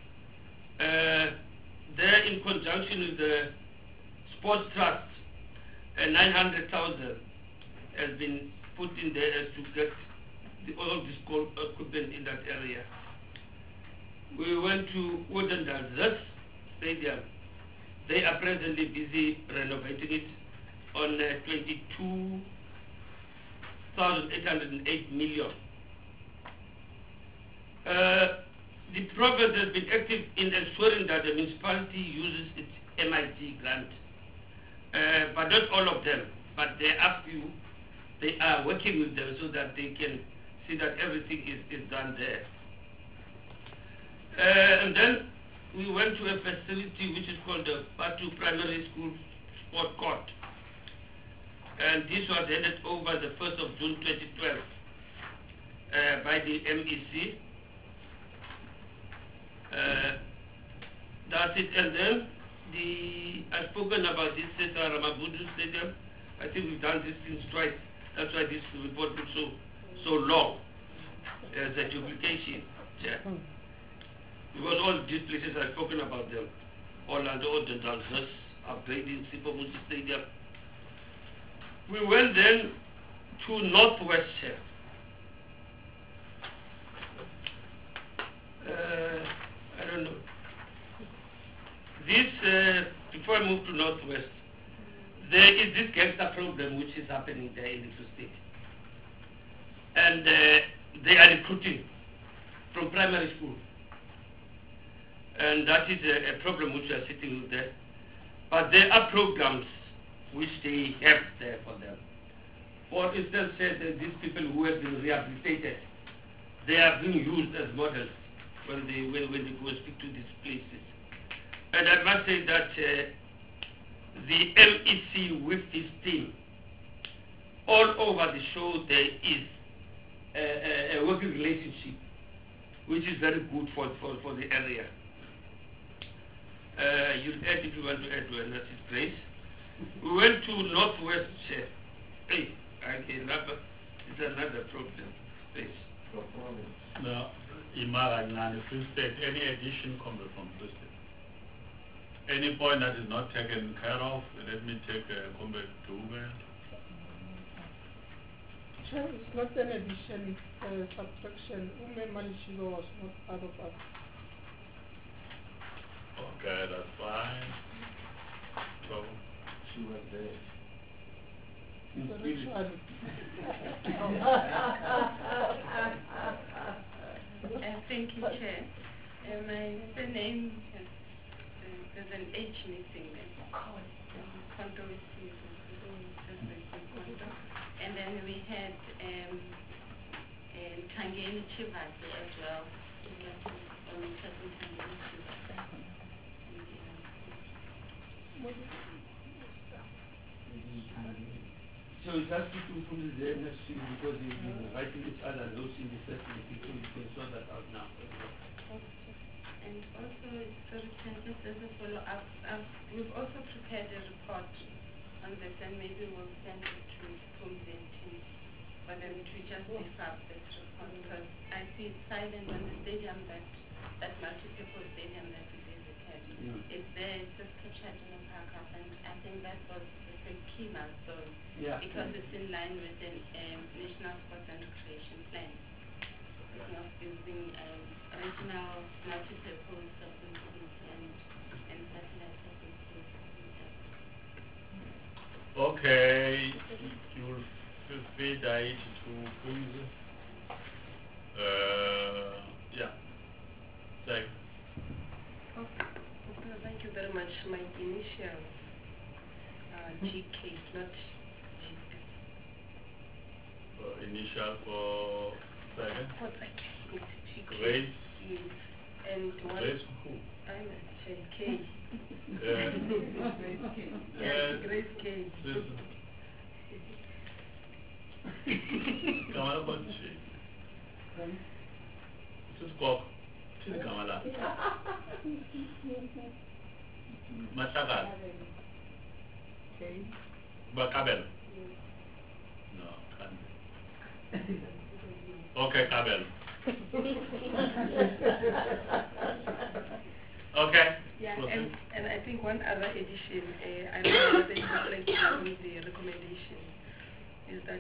Speaker 5: There, in conjunction with the Sports Trust, 900,000 has been put in there to get all the school equipment in that area. We went to Woodendal Stadium. They are presently busy renovating it on 22,808 million The province has been active in ensuring that the municipality uses its MIT grant, but not all of them. But there are few. They are working with them so that they can see that everything is done there. And then we went to a facility which is called the Batu Primary School Sport Court. And this was handed over the 1st of June 2012 by the MEC. That's it. And then I've spoken about this Cesar Ramabudu Stadium. I think we've done this since twice. That's why this report looks so long. There's a duplication. Yeah. Because all these places I've spoken about them. Orlando, the Dancers, upgrading Sipho Musi Stadium. We went then to Northwest here. I don't know. This, before I move to Northwest, there is this gangster problem which is happening there in the Free State. And they are recruiting from primary school. And that is a problem which we are sitting with there. But there are programs which they have there for them. For instance, these people who have been rehabilitated, they are being used as models when they go speak to these places. And I must say that the MEC with his team, all over the show there is a working relationship, which is very good for the area. You'll add if you want to add one, that is great. We went to Northwest Chef. Hey, okay, it's another problem. Please.
Speaker 1: No, Imara Free State, any addition comes from Free State. Any point that is not taken care of, let me take a comment to Uber.
Speaker 6: Sure, it's not an addition, it's a subtraction. Ume Malishigo was not part of us.
Speaker 1: Okay, that's fine. So,
Speaker 3: She was there.
Speaker 6: Spiritually.
Speaker 2: Thank you, Chair. My surname has, there's an H missing there. Konto is Konto. And then we had Tangeni Chivati as well.
Speaker 5: So it's has to do from the next year because you've been writing each other notes in the first meeting, so you can sort that out now.
Speaker 2: And also, sorry, just as a follow-up, we've also prepared a report on this, and maybe we'll send it to Pumzi and team for them to just beef up this report, because I see it's silent on the stadium, that multi-purpose stadium that we visited.
Speaker 5: Yeah.
Speaker 2: It's there, it's just captured in a paragraph, and I think that was a key milestone, because it's in line with the National Sports and Recreation Plan. Of building original multi-purpose facilities and satellite facilities.
Speaker 1: okay, you'll feed it to Pumzi. Yeah. Thank
Speaker 9: Okay, thank you very much. My initials are GK, not GP.
Speaker 1: initial for second.
Speaker 9: It's GK.
Speaker 1: Grace.
Speaker 9: Yes. And one.
Speaker 1: Grace who?
Speaker 9: I'm K.
Speaker 1: Yeah.
Speaker 9: Grace K. Yes, Grace K.
Speaker 1: Kamala Bonchi. This is Kok. This is Kamala. Mashakal.
Speaker 6: Okay.
Speaker 1: Bakabel. No, can't be. Okay, Kabel. Okay.
Speaker 9: Yeah,
Speaker 1: proceed.
Speaker 9: and I think one other addition, I don't know whether it's reflected in the recommendation, is that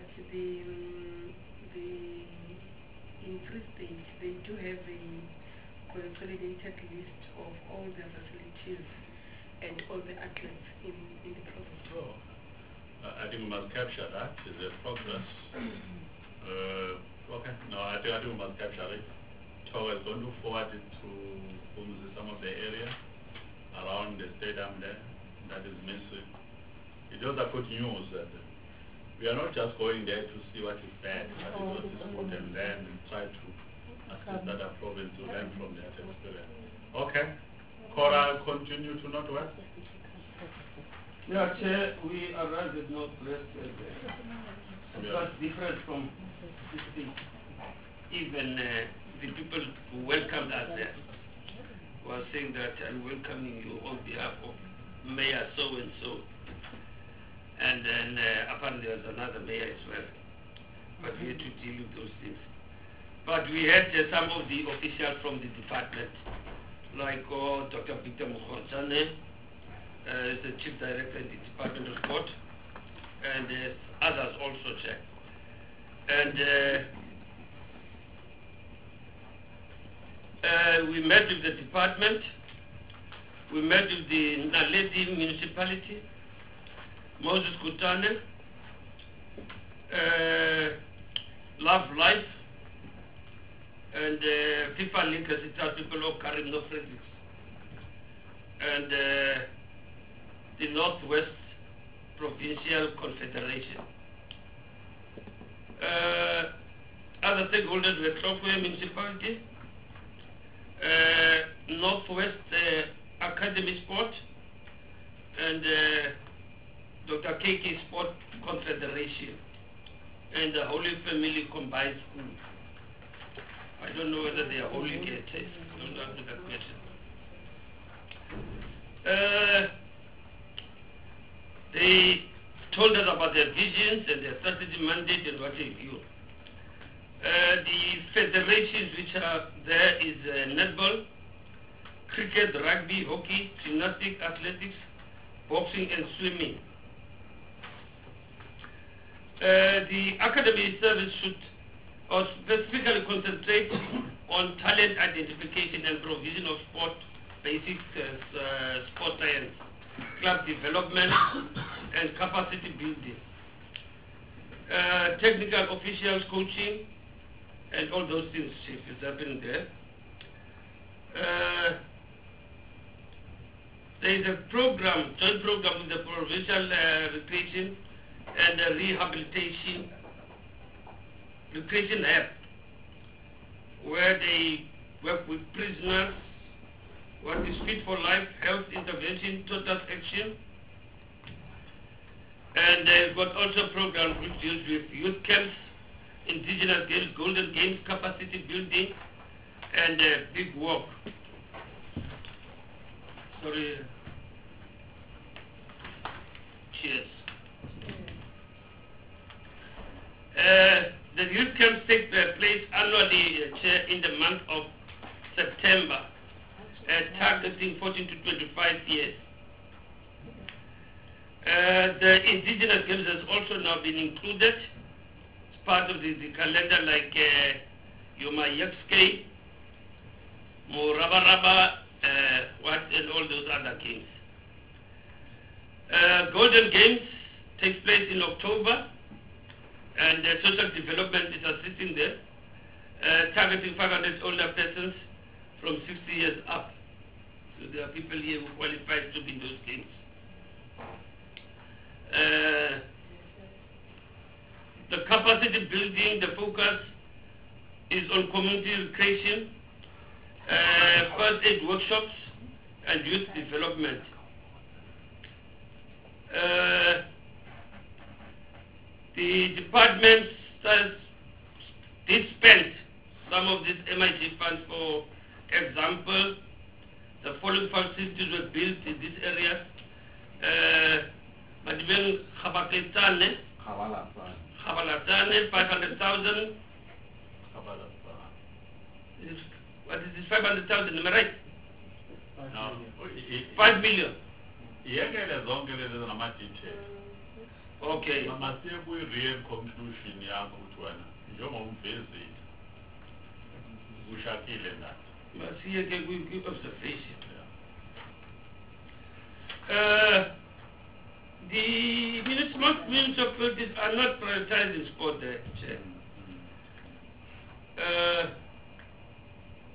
Speaker 9: in Free State, they do have a consolidated list of all the facilities and all the athletes in the province.
Speaker 1: So, I think we must capture that as a progress. Okay, no, I think we must capture it. Togo is going to forward it to some of the area around the stadium there. That is missing. It was a good news that we are not just going there to see what is bad, but it was good and learn and try to assist other provinces to learn from that experience. Okay. Cora, continue to Northwest.
Speaker 5: Yeah, Chair, we arrived at Northwest. It was different from this thing. Even the people who welcomed us there were saying that I'm welcoming you on behalf of Mayor so-and-so. And then apparently there was another mayor as well. But we had to deal with those things. But we had some of the officials from the department, like Dr. Victor Mukhonzane, is the Chief Director in the Department of Sport, and others also check. And we met with the department, we met with the Naledi municipality, Moses Kutane, Love Life, and FIFA Legacy people of Karim No Fredericks, and the Northwest Provincial Confederation. Other stakeholders were Trofwe Municipality, Northwest Academy Sport, and Dr. KK Sport Confederation, and the Holy Family Combined School. I don't know whether they are holy gates. Don't answer that question. They told us about their visions and their strategy mandate and what they do. The federations which are there is netball, cricket, rugby, hockey, gymnastics, athletics, boxing and swimming. The academy service should specifically concentrate on talent identification and provision of sport, basic sport science, club development and capacity building, technical officials coaching, and all those things is happening there. There is a program, joint program with the provincial recreation and rehabilitation hub, where they work with prisoners, what is fit for life, health intervention, total action. And they've got also programs which deals with youth camps, indigenous games, golden games, capacity building, and big work. Sorry. Cheers. The youth camps take place annually in the month of September, targeting 14 to 25 years. The indigenous games has also now been included as part of the calendar, like Yoma Yakske, Moraba, and all those other games. Golden Games takes place in October, and social development is assisting there, targeting 500 older persons from 60 years up. So there are people here who qualify to be in those games. The capacity building, the focus is on community recreation, first aid workshops, and youth development. The department did spend some of these MIG funds. For example, the following facilities were built in these areas. Madibeng Khabaketane, 500,000. What is this 500,000? Am I right?
Speaker 1: No.
Speaker 5: 5 million. Okay.
Speaker 1: Masiye real conclusion yakho uthwana njengoba umvezile ushakile nathi.
Speaker 5: Masiye ke observation. The municipalities are not prioritizing sport there.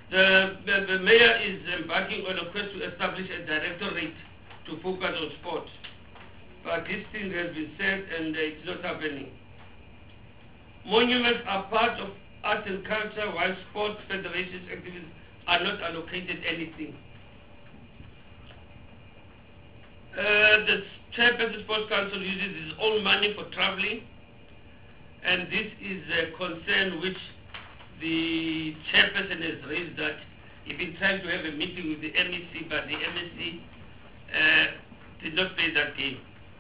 Speaker 5: The mayor is embarking on a quest to establish a directorate to focus on sport. But this thing has been said and it's not happening. Monuments are part of art and culture, while sports federations activities are not allocated anything. The Chairperson Sports Council uses his own money for traveling, and this is a concern which the chairperson has raised, that he's been trying to have a meeting with the MEC, but the MEC did not play that game.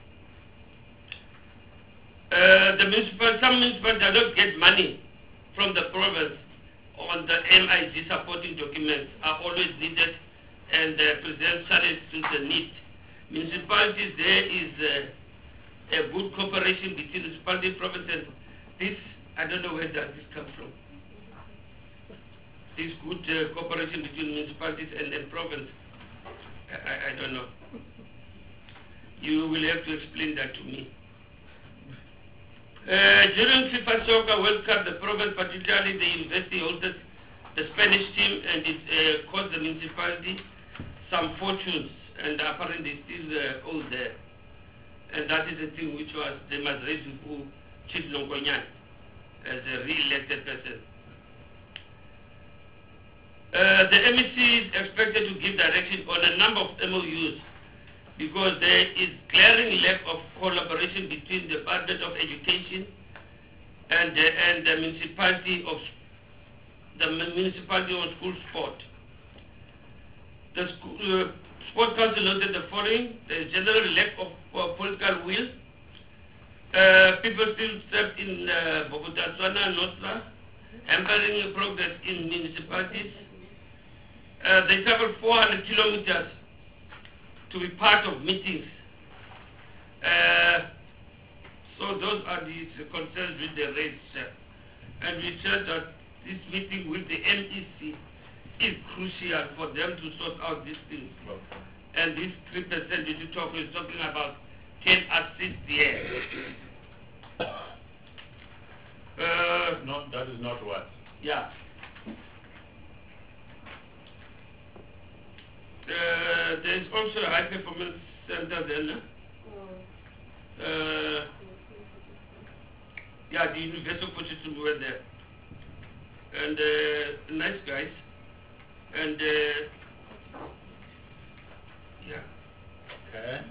Speaker 5: Some municipalities do not get money from the province on the MIG supporting documents are always needed and present challenge to the need. Municipalities, there is a good cooperation between municipality, province, and this, I don't know where does this come from. This good cooperation between municipalities and province, I don't know. You will have to explain that to me. During FIFA Soccer World Cup, the province, particularly the university, hosted the Spanish team, and it cost the municipality some fortunes, and apparently still owe there. And that is the thing which was, they must raise with Chief Nongonyan as a re-elected person. The MEC is expected to give direction on a number of MOUs because there is glaring lack of collaboration between the Department of Education and the municipality on school sport. The Sport Council noted the following: there is general lack of political will. People still trapped in Bogotatswana, Nosla, hampering progress in municipalities. They travel 400 kilometers to be part of meetings. So those are the concerns which they raised. And we said that this meeting with the MEC is crucial for them to sort out these things. And this 3% that you talk is talking about 10 assists here.
Speaker 1: No, that is not what.
Speaker 5: Yeah. There is also a high performance center then. Yeah, the University of Potchefstroom were there. And nice guys. And yeah.
Speaker 1: Okay.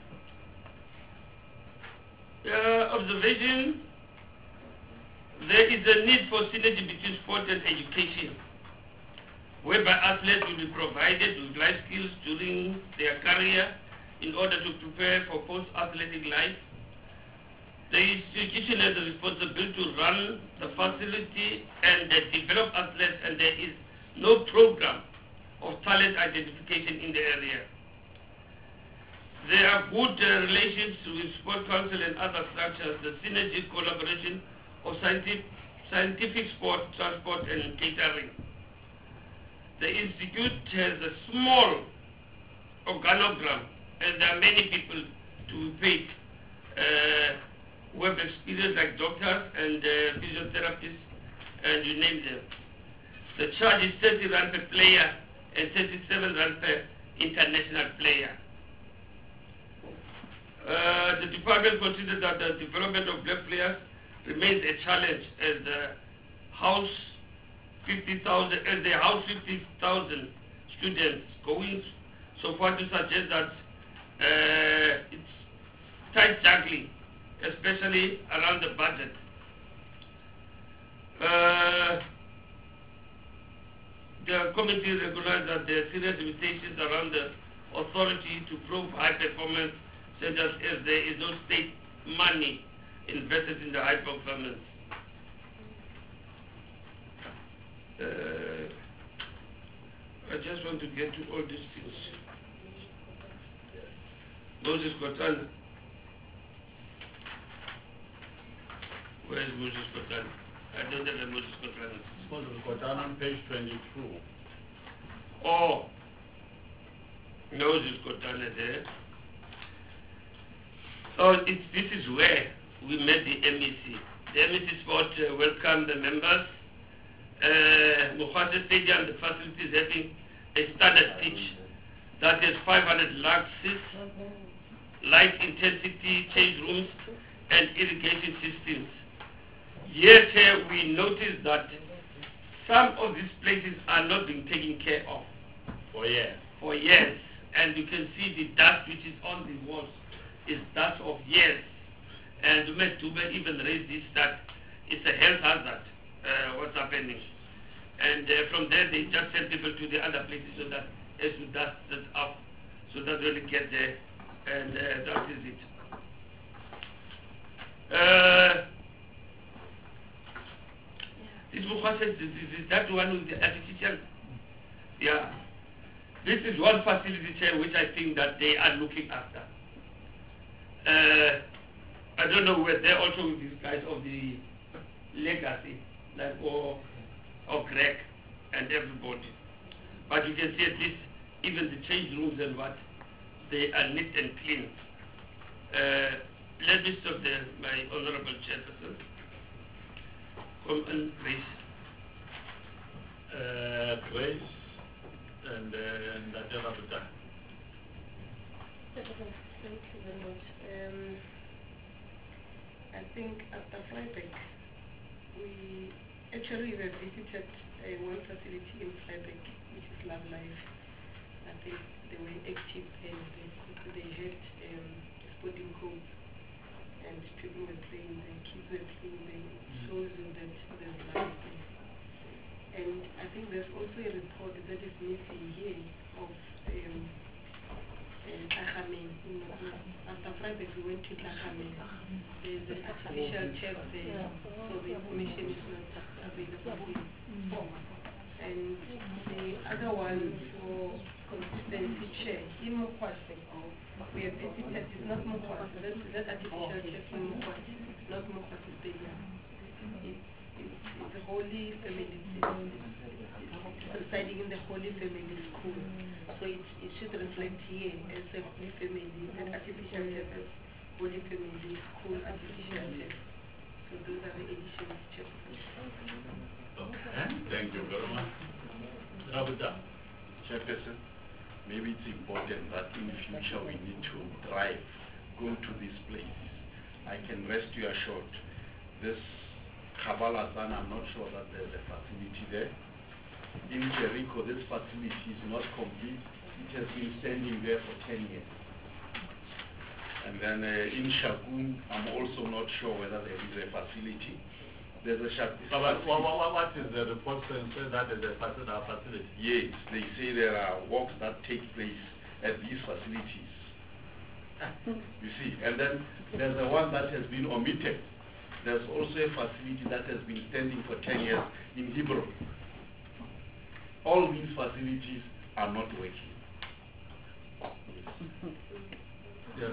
Speaker 5: Observation, there is a need for synergy between sport and education, whereby athletes will be provided with life skills during their career in order to prepare for post-athletic life. The institution has a responsibility to run the facility and develop athletes, and there is no program of talent identification in the area. There are good relations with Sport Council and other structures, the synergy collaboration of scientific sport, transport, and catering. The institute has a small organogram, and there are many people to be paid who have experience, like doctors and physiotherapists, and you name them. The charge is 30 rand per player and 37 rand per international player. The department considers that the development of black players remains a challenge as they house 50,000 students, going so far to suggest that it's tight juggling, especially around the budget. The committee recognizes that there are serious limitations around the authority to prove high performance centers, as there is no state money invested in the high performance. I just want to get to all these things. Moses Kotana. Where is Moses Kotana? I don't have a Moses Kotana.
Speaker 1: Moses Kotana on page 22.
Speaker 5: Oh, Moses Kotana there. Oh, this is where we met the MEC. The MEC Sport welcomed the members Mokgwache Stadium, the facility is having a standard pitch that has 500 luxes, light intensity change rooms, and irrigation systems. Yet we noticed that some of these places are not being taken care of
Speaker 1: For years.
Speaker 5: for years. And you can see the dust which is on the walls is dust of years. And Dube even raised this that it's a health hazard, what's happening. And from there they just send people to the other places so that as you dust it up, so that when it get there, and that is it. This Mokgwache says, is that one with the artificial? Yeah. This is one facility chair which I think that they are looking after. I don't know whether they're also with these guys of the legacy, like or Greg and everybody. But you can see at least even the change rooms and what, they are neat and clean. Let me stop there, my honorable chairperson. Come and Grace.
Speaker 1: Grace and Natera Buta.
Speaker 9: Thank you very much. I think after Freiburg, we actually visited one facility in Freiburg, which is Love Life. I think they were active and they had sporting codes and people were playing, the kids were playing, they shows you that there's life there. And I think there's also a report that is missing here of Tahamen. After Friday we went to Tahamen. There's an artificial chef there, so the information is not available here. And the other one for consistency chair, in Mokgwache, we have visited, it's not Mokgwache, that artificial chef in Mokgwache, not Mokgwache Stadium. It's a Holy Family, it's residing in the Holy Family School. So it should reflect here as a Holy Family, an artificial chef as Holy Family School artificial chef. So those are the additions,
Speaker 1: Okay, thank you very much. Rabuta.
Speaker 4: Chairperson, maybe it's important that in the future we need to drive, go to these places. I can rest you assured, this Kabalazan, I'm not sure that there's a facility there. In Jericho, this facility is not complete. It has been standing there for 10 years. And then in Shakun, I'm also not sure whether there is a facility. There's a
Speaker 1: what is the report saying? Say that is a facility?
Speaker 4: Yes, they say there are works that take place at these facilities. You see, and then there's the one that has been omitted. There's also a facility that has been standing for 10 years in Hebrew. All these facilities are not working.
Speaker 1: Yes.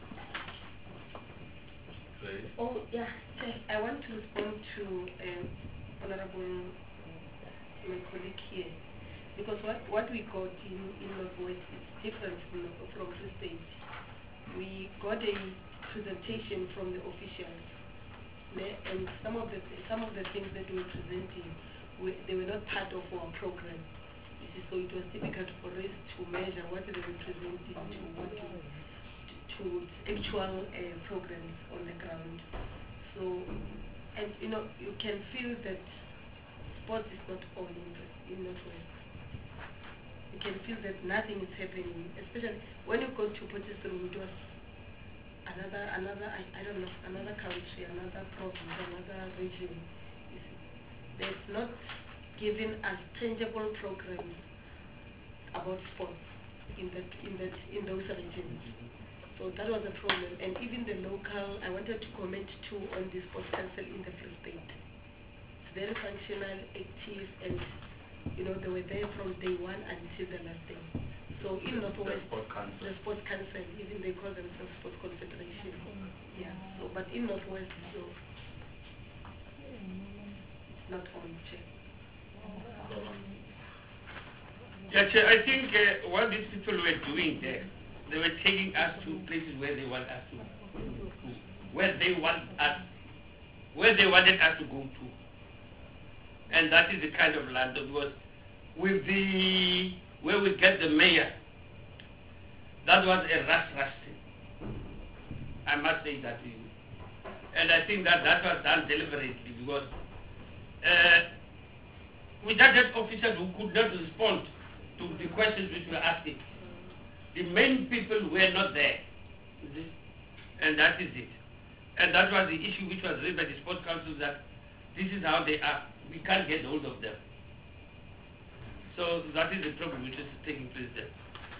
Speaker 2: Oh, yeah. I want to respond to Honorable, my colleague here. Because what we got in Northwest is different from Free State. We got a presentation from the officials. And some of the things that we were presenting, they were not part of our program. You see, so it was difficult for us to measure what they were presenting to actual programs on the ground. So, and you can feel that sports is not all in Northwest. You can feel that nothing is happening, especially when you go to Potchefstroom, it was another I don't know, another country, another province, another region. They've not given us tangible programs about sports in those regions. So that was a problem. And even the local, I wanted to comment too on the sports council in the Free State. It's very functional, active, and they were there from day one until the last day. So in Northwest, the sports council, even they call themselves sports confederation. Yeah. So, but in Northwest, so it's not on check.
Speaker 5: Yeah, Chair, I think what these people were doing there, they were taking us to places where they want us to, where they wanted us to go to. And that is the kind of land because with the where we get the mayor, that was a rush thing. I must say that to you. And I think that that was done deliberately because we just had officers who could not respond to the questions which were asking. The main people were not there. And that is it. And that was the issue which was raised by the Sports Council, that this is how they are. We can't get hold of them. So that is the problem which is taking place there.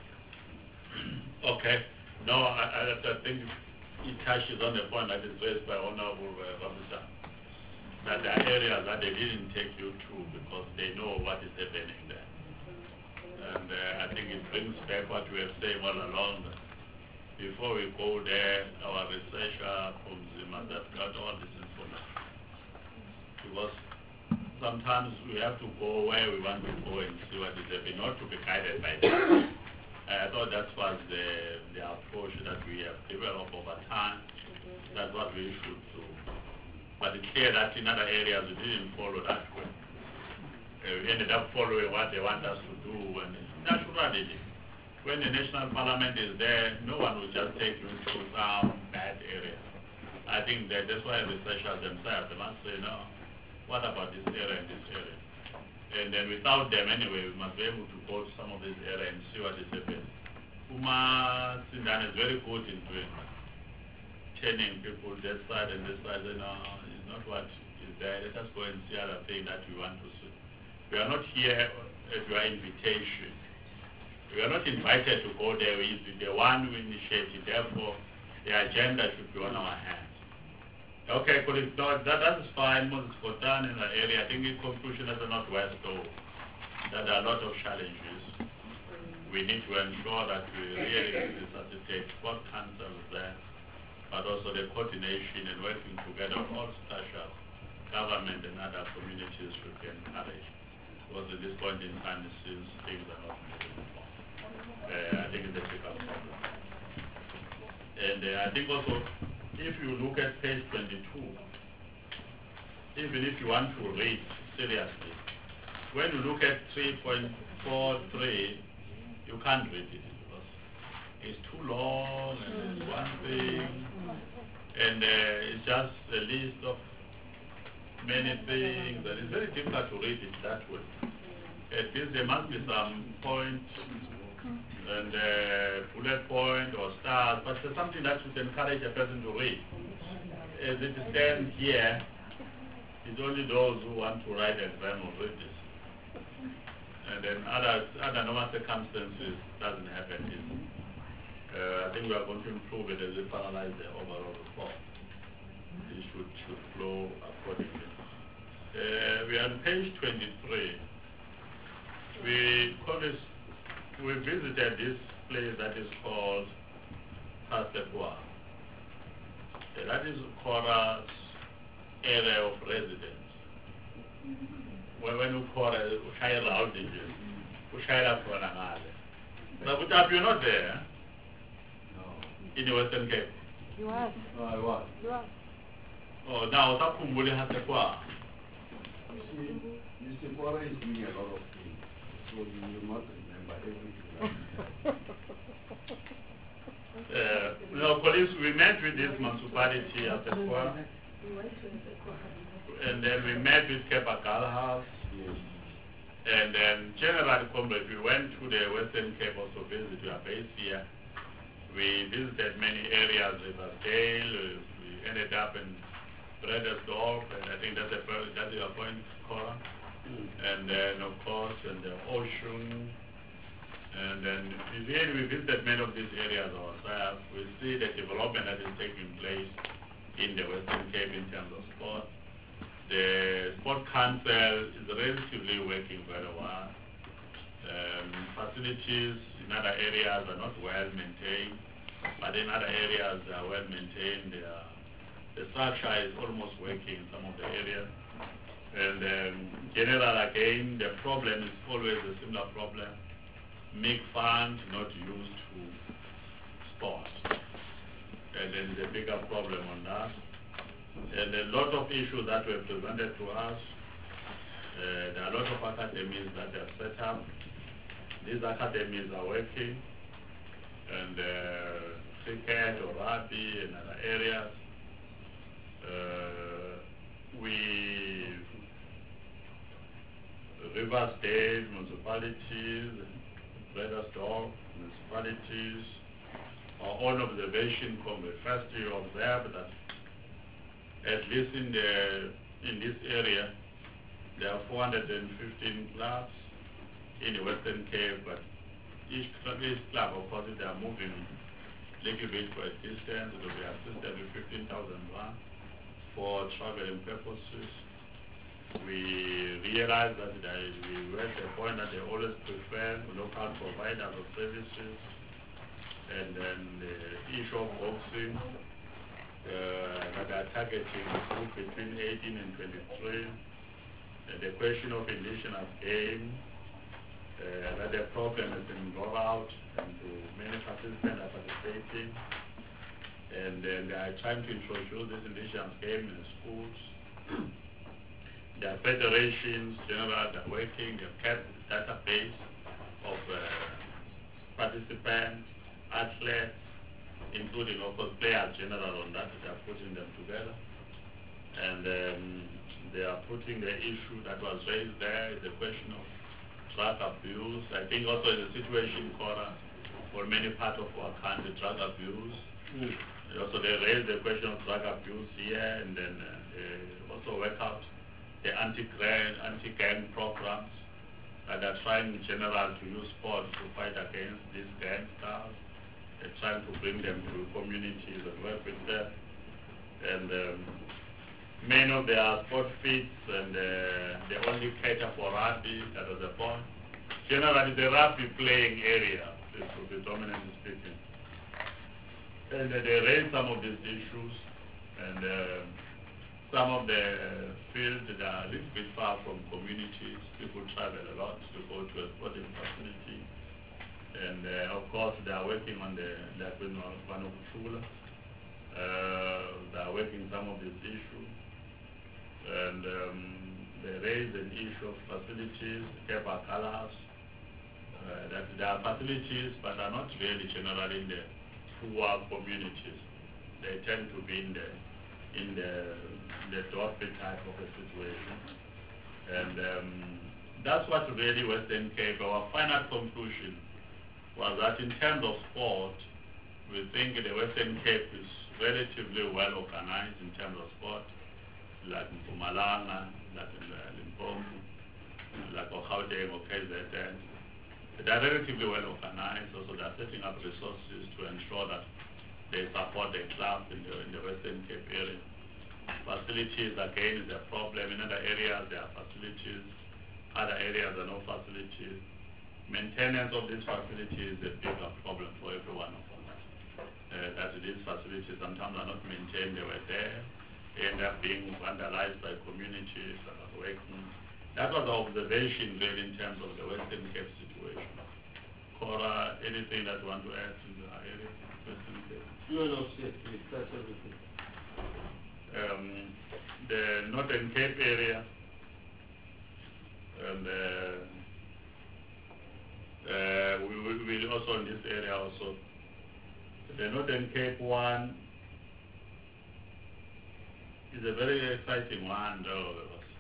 Speaker 1: Okay. No, I think it touches on the point that is raised by Honorable Ramisa, that there are areas that they didn't take you to because they know what is happening there. And I think it brings back what we have said all along. Before we go there, our researcher from Zima that got all this information. Because sometimes we have to go where we want to go and see what is happening, not to be guided by them. I thought that was the approach that we have developed over time. That's what we should do. But it's clear that in other areas we didn't follow that way. We ended up following what they want us to do, and naturally, when the national parliament is there, no one will just take you to some bad area. I think that's why researchers themselves, they must say, no, what about this area and this area? And then without them anyway, we must be able to go to some of these areas and see what is happening. Uma Sindan is very good in doing that. Turning people this side and this side, no, it's not what is there. Let us go and see other things that we want to see. We are not here at your invitation. We are not invited to go there. We are the one who initiated. Therefore, the agenda should be on our hands. Okay, colleagues, no, that is fine. Moses Kotan in that area. I think in conclusion, as a Northwest, though, that there are a lot of challenges. We need to ensure that we really resuscitate sport councils there, but also the coordination and working together of all structures, government and other communities should be encouraged. Because at this point in time, it seems things are not moving forward. I think it's a bigger problem. And I think also, if you look at page 22, even if you want to read seriously, when you look at 3.43, you can't read it because it's too long and it's one thing, and it's just a list of many things, and it's very difficult to read it that way. At least there must be some points and bullet point or stars, but it's something that would encourage a person to read. As it stands here, it's only those who want to write exam will read this. And then other normal circumstances doesn't happen. I think we are going to improve it as we finalize the overall report. It should flow accordingly. We are on page 23. We visited this place that is called Kasekwa. That is Kora's area of residence. When you call it Ushaira outages, Ushaira Konangale. But you're not there. No. In the Western Cape.
Speaker 6: You are.
Speaker 3: No, I was.
Speaker 6: You are.
Speaker 1: Oh, now Takumbuli Hasekwa.
Speaker 3: You see, Mr. Kora is doing a lot of things, so you will not remember everything.
Speaker 1: Colleagues, we met with this municipality at the Kwa, and then we met with Kepa House, and then General Comrade, we went to the Western Cape also visit, we are based here. We visited many areas, Riverdale, we ended up in Bredesdorp, and I think that's your point, Cora. And then, of course, in the ocean. And then, again, we visited many of these areas ourselves. We see the development that is taking place in the Western Cape in terms of sport. The Sport Council is relatively working very well. Facilities in other areas are not well maintained, but in other areas they are well maintained. The structure is almost working in some of the areas. And in general, again, the problem is always a similar problem. Make funds not used to sport. And then the bigger problem on that. And a lot of issues that were presented to us, There are a lot of academies that are set up. These academies are working, and cricket or rugby and other areas. Riversdale municipalities, Bredasdorp municipalities, are on observation from the first you observe that at least in this area there are 415 clubs in the Western Cape, but each club, of course, they are moving a little bit for a distance. It will be assisted with 15,000 rand for traveling purposes. We realize that we were at the point that they always prefer local providers of services, and then the issue of boxing, that are targeting the group between 18 and 23, the question of indigenous game, that the problem has been rolled out and many participants are participating, and then they are trying to introduce this indigenous game in the schools. Their federations, general, they're working, they've kept a database of participants, athletes, including local players, general, on that, they're putting them together. And they are putting the issue that was raised there, the question of drug abuse. I think also the situation for many parts of our country, drug abuse. Also they raised the question of drug abuse here, and then they also work out the anti-gang programs that are trying in general to use sport to fight against these gangsters. They're trying to bring them to communities and work with them. And many of their sport feats, and they only cater for rugby, that was the point. Generally, the rugby playing area, this will be dominantly speaking. And they raise some of these issues, and some of the fields that are a little bit far from communities. People travel a lot to go to a sporting facility. And of course, they are working on the Vanokutula. They are working some of these issues. And they raised an issue of facilities, Keba Colors, that there are facilities but are not really generally in the poor communities. They tend to be in the dormitory type of a situation. And that's what really Western Cape, our final conclusion was that in terms of sport, we think the Western Cape is relatively well organized in terms of sport, like Mpumalanga, like Limpopo, like Gauteng or KZN. They are relatively well organized, also they are setting up resources to ensure that they support the club in the Western Cape area. Facilities, again, is a problem. In other areas, there are facilities. Other areas, there are no facilities. Maintenance of these facilities is a bigger problem for every one of us. That these facilities sometimes are not maintained, they were there. They end up being vandalized by communities that are working. That was our observation really in terms of the Western Cape situation. Cora, anything that you want to add to the area, Western Cape?
Speaker 3: No, please, that's everything.
Speaker 1: The Northern Cape area, and we will also in this area also. The Northern Cape one is a very exciting one, though.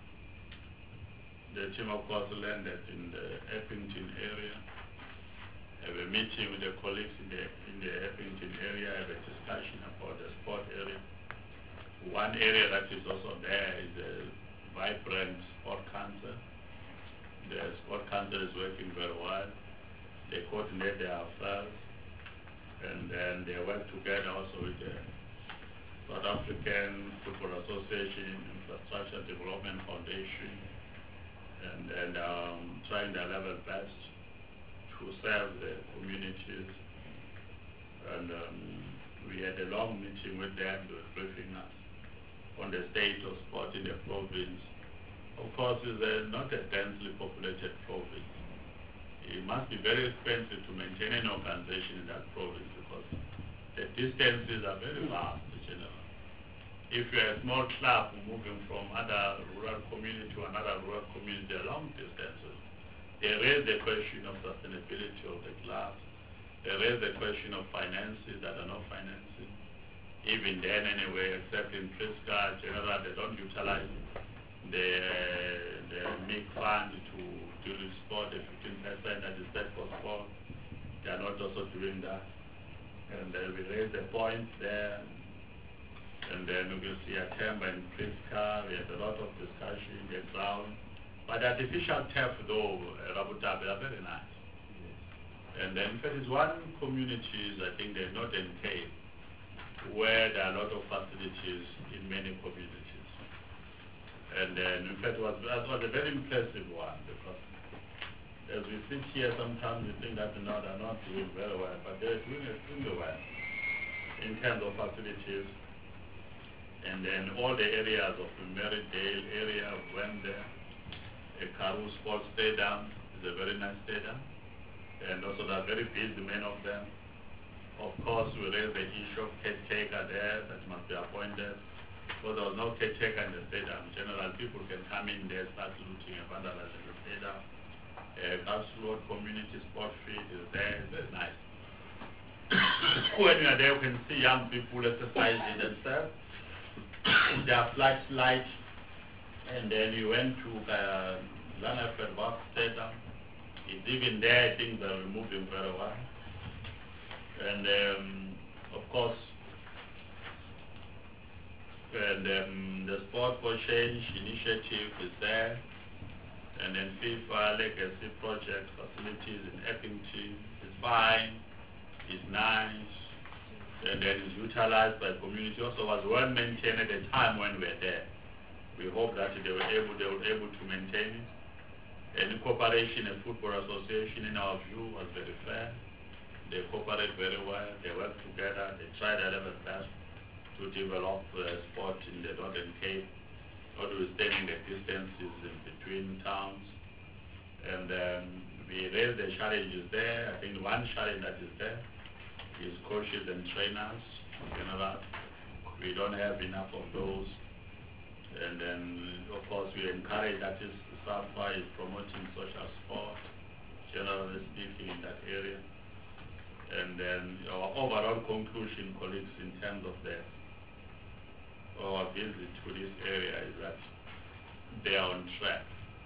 Speaker 1: The team, of course, landed in the Eppington area. Have a meeting with the colleagues in the Eppington area, have a discussion about the sport area. One area that is also there is a vibrant sport council. The sport council is working very well. They coordinate their affairs, and then they work together also with the South African Football Association, Infrastructure Development Foundation, and then trying their level best to serve the communities. And we had a long meeting with them. They were briefing us on the state of sport in the province. Of course, it's not a densely populated province. It must be very expensive to maintain an organization in that province because the distances are very vast in general. if you're a small club moving from other rural community to another rural community, long distances, they raise the question of sustainability of the club. They raise the question of finances that are not financing. Even then anyway, except in Priska, general, they don't utilize the MIG fund to do the sport, the 15% that is set for sport. They are not also doing that. And then we raise the point there. And then we will see a timber in Priska. We have a lot of discussion in the ground. But the artificial turf though, Rabutabe, are very nice. And then there is one communities, I think they're not in Cape, where there are a lot of facilities in many communities. And then in fact that was a very impressive one, because as we sit here sometimes we think that they're not doing very well, but they're doing extremely well in terms of facilities. And then all the areas of the Merridale area went there. A Karoo Sports Stadium is a very nice stadium. And also they're very busy, many of them. Of course, we raised the issue of caretaker there that must be appointed. Because there was no caretaker in the stadium. In general, people can come in there, start looting and vandalizing the stadium. Absolute community sport field is there. It's very nice. When you are there, you can see young people exercising themselves. They are flashlights. And then you went to Lanaford Park Stadium. It's even there, things are moving very well. And of course, the Sport for Change initiative is there. And then FIFA Legacy Project facilities in Eppington is fine, is nice, and then is utilized by community. Also was well maintained at the time when we were there. We hope that they were able to maintain it. And cooperation and Football Association, in our view, was very fair. They cooperate very well. They work together. They try their level best to develop sport in the Northern Cape, notwithstanding the distances in between towns. And we raise the challenges there. I think one challenge that is there is coaches and trainers in general. We don't have enough of those. And then, of course, we encourage that is SAFA is promoting social sport, generally speaking, in that area. And then our overall conclusion, colleagues, in terms of our visit to this area is that they are on track.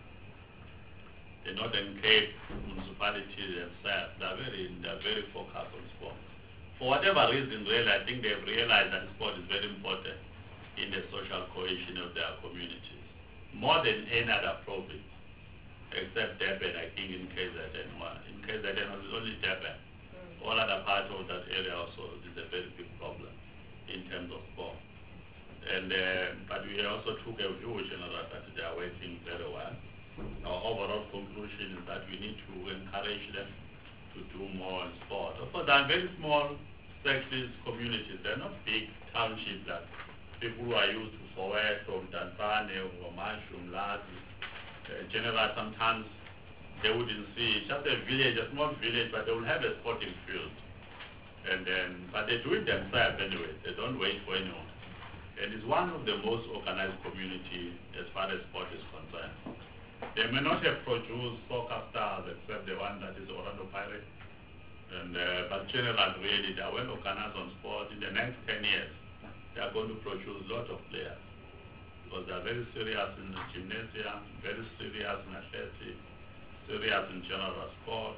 Speaker 1: The Northern Cape municipalities themselves, they're very focused on sport. For whatever reason, really, I think they've realized that sport is very important in the social cohesion of their communities, more than any other province, except Durban, I think, in KZN. In KZN, it's only Durban. All other parts of that area also is a very big problem in terms of sport. And but we also took a view, general, that they are working very well. Our overall conclusion is that we need to encourage them to do more in sport. Of course, they are very small specialist communities. They're not big townships like people who are used to Soweto, from Tanzania, or Mashroom, Lazi. General, sometimes they wouldn't see just a village, a small village, but they will have a sporting field. And then, but they do it themselves anyway. They don't wait for anyone. And it's one of the most organized communities as far as sport is concerned. They may not have produced soccer stars except the one that is Orlando Pirates. And, but generally, really, they are well organized on sport. In the next 10 years, they are going to produce a lot of players. Because they are very serious in the gymnasium, very serious in athletics, serious in general sport,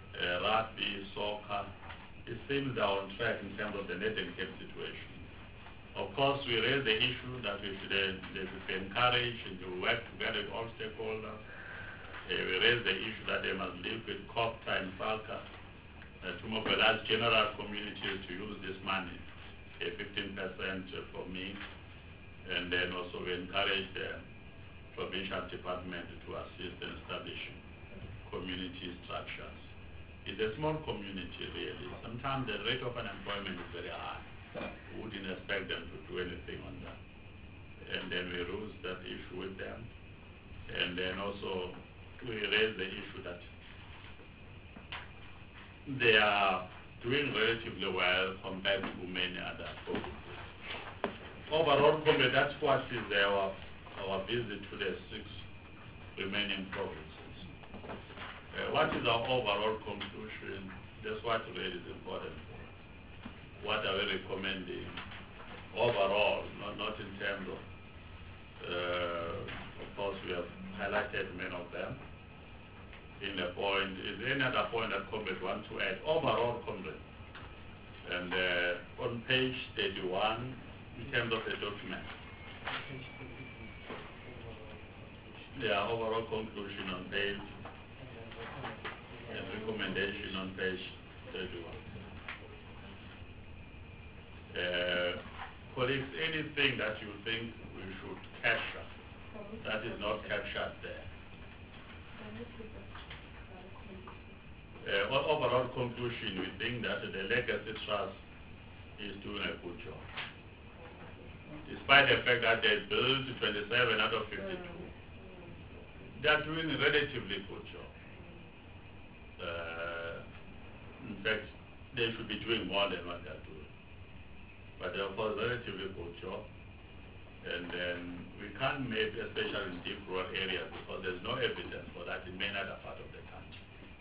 Speaker 1: rugby, soccer. It seems they are on track in terms of the Northern Cape situation. Of course, we raise the issue that we should encourage and to work together with all stakeholders. We raise the issue that they must live with COPTA and FALCA to mobilize general communities to use this money, 15% for me. And then also we encourage the provincial department to assist in establishing community structures. It's a small community, really. Sometimes the rate of unemployment is very high. We wouldn't expect them to do anything on that. And then we raise that issue with them. And then also we raise the issue that they are doing relatively well compared to many other provinces. overall comment, that's what is our visit to the 6 remaining provinces. What is our overall conclusion? That's what really is important. What are we recommending overall, not in terms of course we have highlighted many of them in the point. Is there any other point that Comrade wants to add? Overall, Comrade. And on page 31, in terms of the document. Yeah, overall conclusion on page and recommendation on page 31. Colleagues, anything that you think we should capture that is not captured there? Overall conclusion, we think that the Legacy Trust is doing a good job. Despite the fact that they built 27 out of 52, they are doing a relatively good job. In fact, they should be doing more than what they are doing. But they are, of course, a relatively good job. And then we can't make, especially in deep rural areas, because there's no evidence for that in many other parts of the country.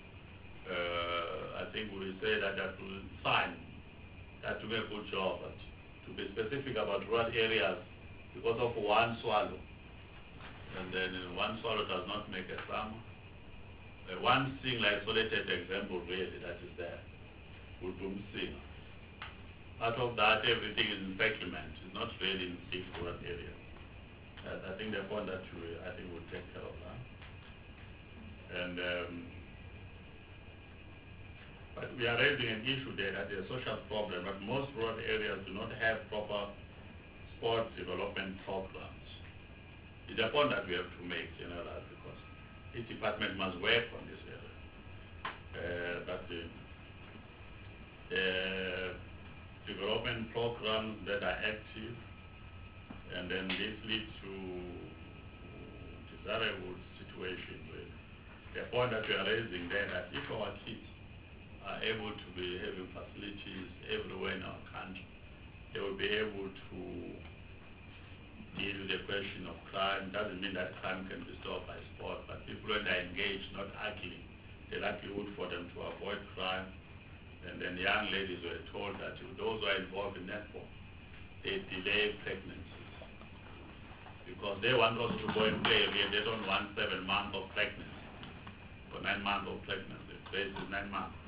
Speaker 1: I think we will say that that will sign that doing a good job, but to be specific about rural areas, because of one swallow, and then one swallow does not make a summer. One single isolated example really that is there, Udum Singh. Out of that, everything is in settlement. It's not really in deep rural areas. I think the point that I think will take care of that. And but we are raising an issue there that is a social problem, but most rural areas do not have proper sports development programs. It's a point that we have to make, because each department must work on this area. But the development programs that are active, and then this leads to desirable situation. The point that we are raising there, that if our kids are able to be having facilities everywhere in our country, they will be able to deal with the question of crime. Doesn't mean that crime can be stopped by sport, but people when they engage, not arguing, the likelihood for them to avoid crime. And then young ladies were told that those who are involved in netball, they delay pregnancies. Because they want us to go and play here. They don't want 7 months of pregnancy or 9 months of pregnancy. The base is 9 months.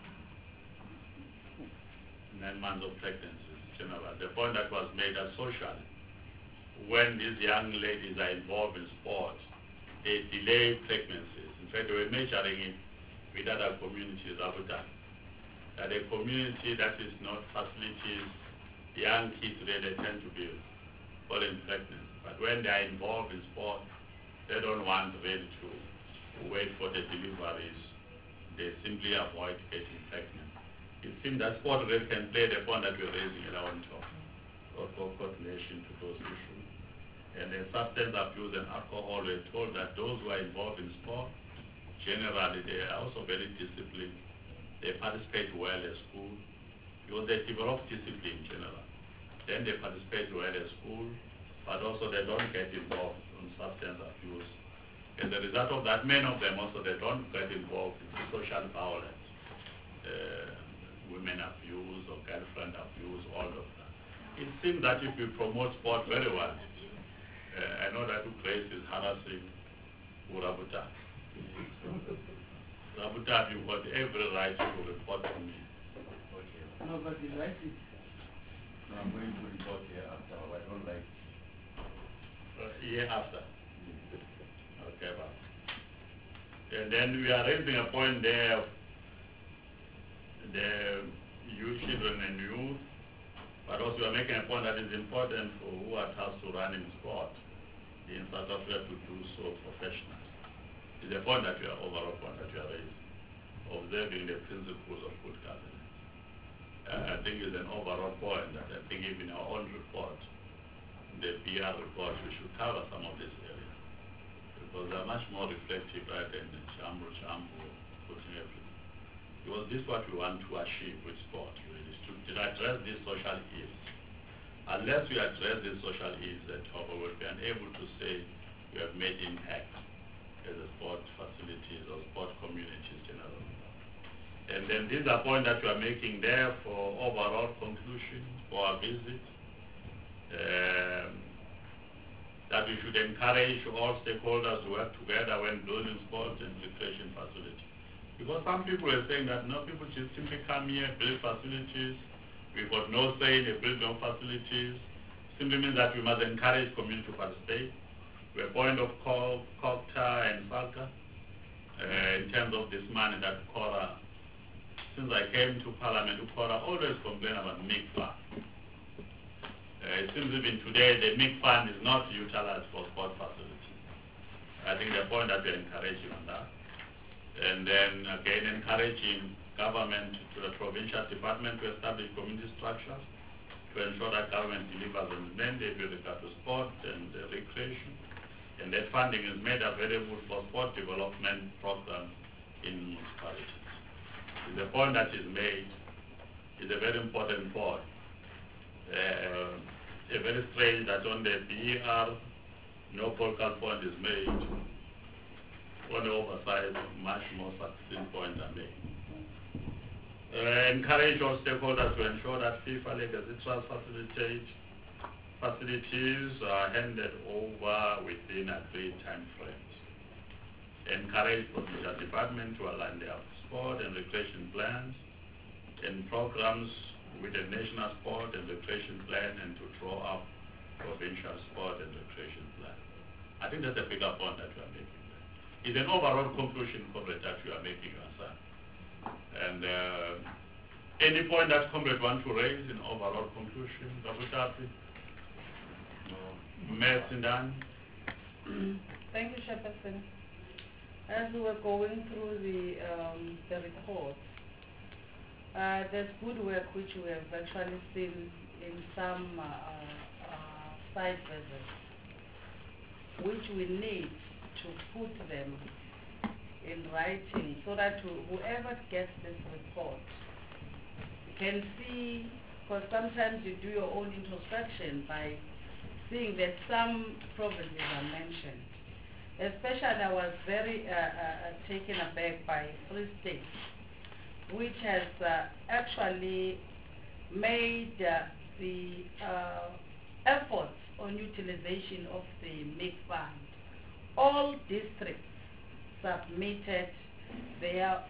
Speaker 1: 9 months of pregnancy, general. The point that was made as socially, when these young ladies are involved in sport, they delay pregnancies. In fact, they were measuring it with other communities of that. That a community that is not facilities, young kids really tend to be falling pregnant. But when they are involved in sport, they don't want really to wait for the deliveries. They simply avoid getting pregnant. It seems that sport really can play the point that we're raising in our own talk, or coordination to those issues. And then substance abuse and alcohol, we're told that those who are involved in sport, generally they are also very disciplined. They participate well at school, because they develop discipline in general. Then they participate well at school, but also they don't get involved in substance abuse. As a result of that, many of them also, they don't get involved in social violence. Women abuse or girlfriend abuse, all of that. It seems that if we promote sport very well, I know that place is harassing Urabuta. Urabuta, you've got every right to report to me.
Speaker 3: Okay.
Speaker 6: No, but the right is...
Speaker 3: No, I'm going to report here after. I don't like...
Speaker 1: Year after. Okay, well. And then we are raising a point there of the youth, children and youth, but also we are making a point that is important for who are tasked to run in sport in South Africa to do so professionally. It's a point that we are overall point that we are raising, observing the principles of good governance. I think it's an overall point that I think even our own report, the PR report, we should cover some of these areas, because they're much more reflective rather than shamble, putting everything. Because this is what we want to achieve with sport, really, is to address these social ills. unless we address the social ills at top, we will be unable to say we have made impact as a sport facilities or sport communities generally. And then this is a point that we are making there for overall conclusion for our visit, that we should encourage all stakeholders to work together when building sports and recreation facilities. Because some people are saying that no, people should simply come here, build facilities. We've got no say in the building of facilities. Simply means that we must encourage community to participate. We're a point of call, COGTA and SALCA, in terms of this money that Kora, since I came to Parliament, Kora always complain about MIG fund. It seems even today the MIG fund is not utilized for sport facilities. I think the point that we're encouraging on that. And then again encouraging government to the provincial department to establish community structures to ensure that government delivers on the mandate with regard to sport and recreation. And that funding is made available for sport development programs in municipalities. The point that is made is a very important point. A very strange that on the BER, no focal point is made. On the oversight, much more succinct points are made. Encourage all stakeholders to ensure that FIFA Legacy Trust facilities are handed over within agreed time frames. Encourage provincial department to align their sport and recreation plans and programs with the national sport and recreation plan and to draw up provincial sport and recreation plan. I think that's a bigger point that we are making. It's an overall conclusion, Comrade, that you are making, sir. And any point that Comrade wants to raise in overall conclusion, Dr. Tafi? Mayor Sindan?
Speaker 7: Thank you, Chairperson. As we were going through the report, there's good work which we have actually seen in some site visits, which we need to put them in writing so that whoever gets this report can see, because sometimes you do your own introspection by seeing that some provinces are mentioned. Especially I was very taken aback by Free State, which has actually made the efforts on utilization of the MIG fund. All districts submitted their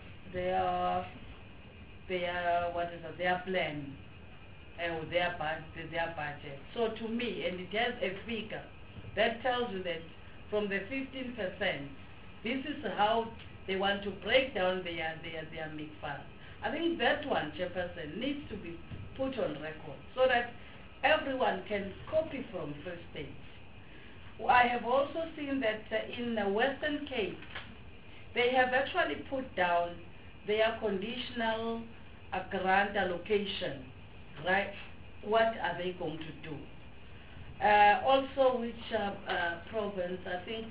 Speaker 7: plan or their budget. So to me, and it has a figure that tells you that from the 15%, this is how they want to break down their MIG fund. I think that one, Chairperson, needs to be put on record so that everyone can copy from Free State. I have also seen that in the Western Cape, they have actually put down their conditional grant allocation, right? What are they going to do? Also, which province? I think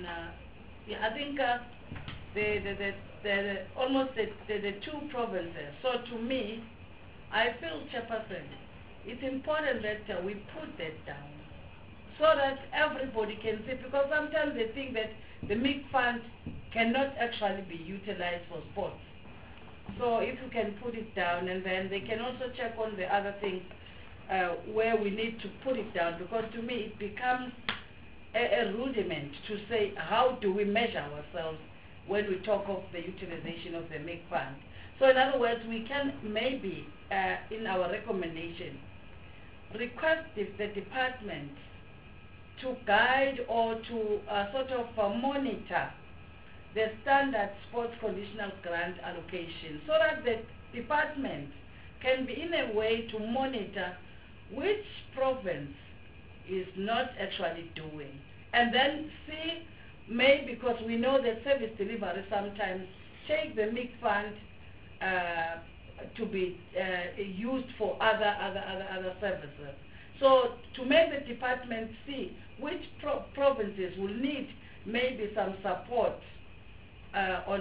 Speaker 7: almost the two provinces. So to me, I feel, Chairperson, it's important that we put that down so that everybody can see, because sometimes they think that the MIG fund cannot actually be utilized for sports. So if you can put it down, and then they can also check on the other things where we need to put it down, because to me it becomes a rudiment to say how do we measure ourselves when we talk of the utilization of the MIG fund. So in other words, we can maybe in our recommendation request the department to guide or to sort of monitor the standard sports conditional grant allocation, so that the department can be in a way to monitor which province is not actually doing. And then see, maybe because we know that service delivery sometimes take the MIG fund to be used for other services. So to make the department see which provinces will need maybe some support on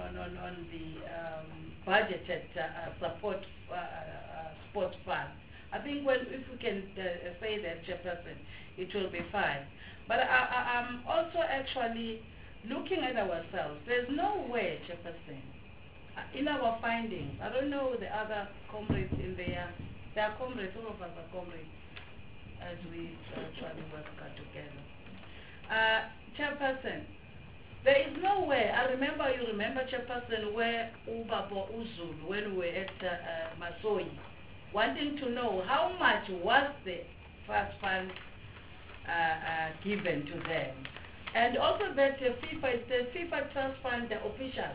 Speaker 7: the budgeted support sports fund, I think if we can say that, Chairperson, it will be fine. But I'm also actually looking at ourselves. There's no way, Chairperson, in our findings, I don't know the other comrades in there. They are comrades, all of us are comrades, as we actually work together. Chairperson, there is no way. You remember, Chairperson, where Ubabo Uzulu, when we were at Masoi, wanting to know how much was the trust fund given to them. And also that FIFA trust fund, the official,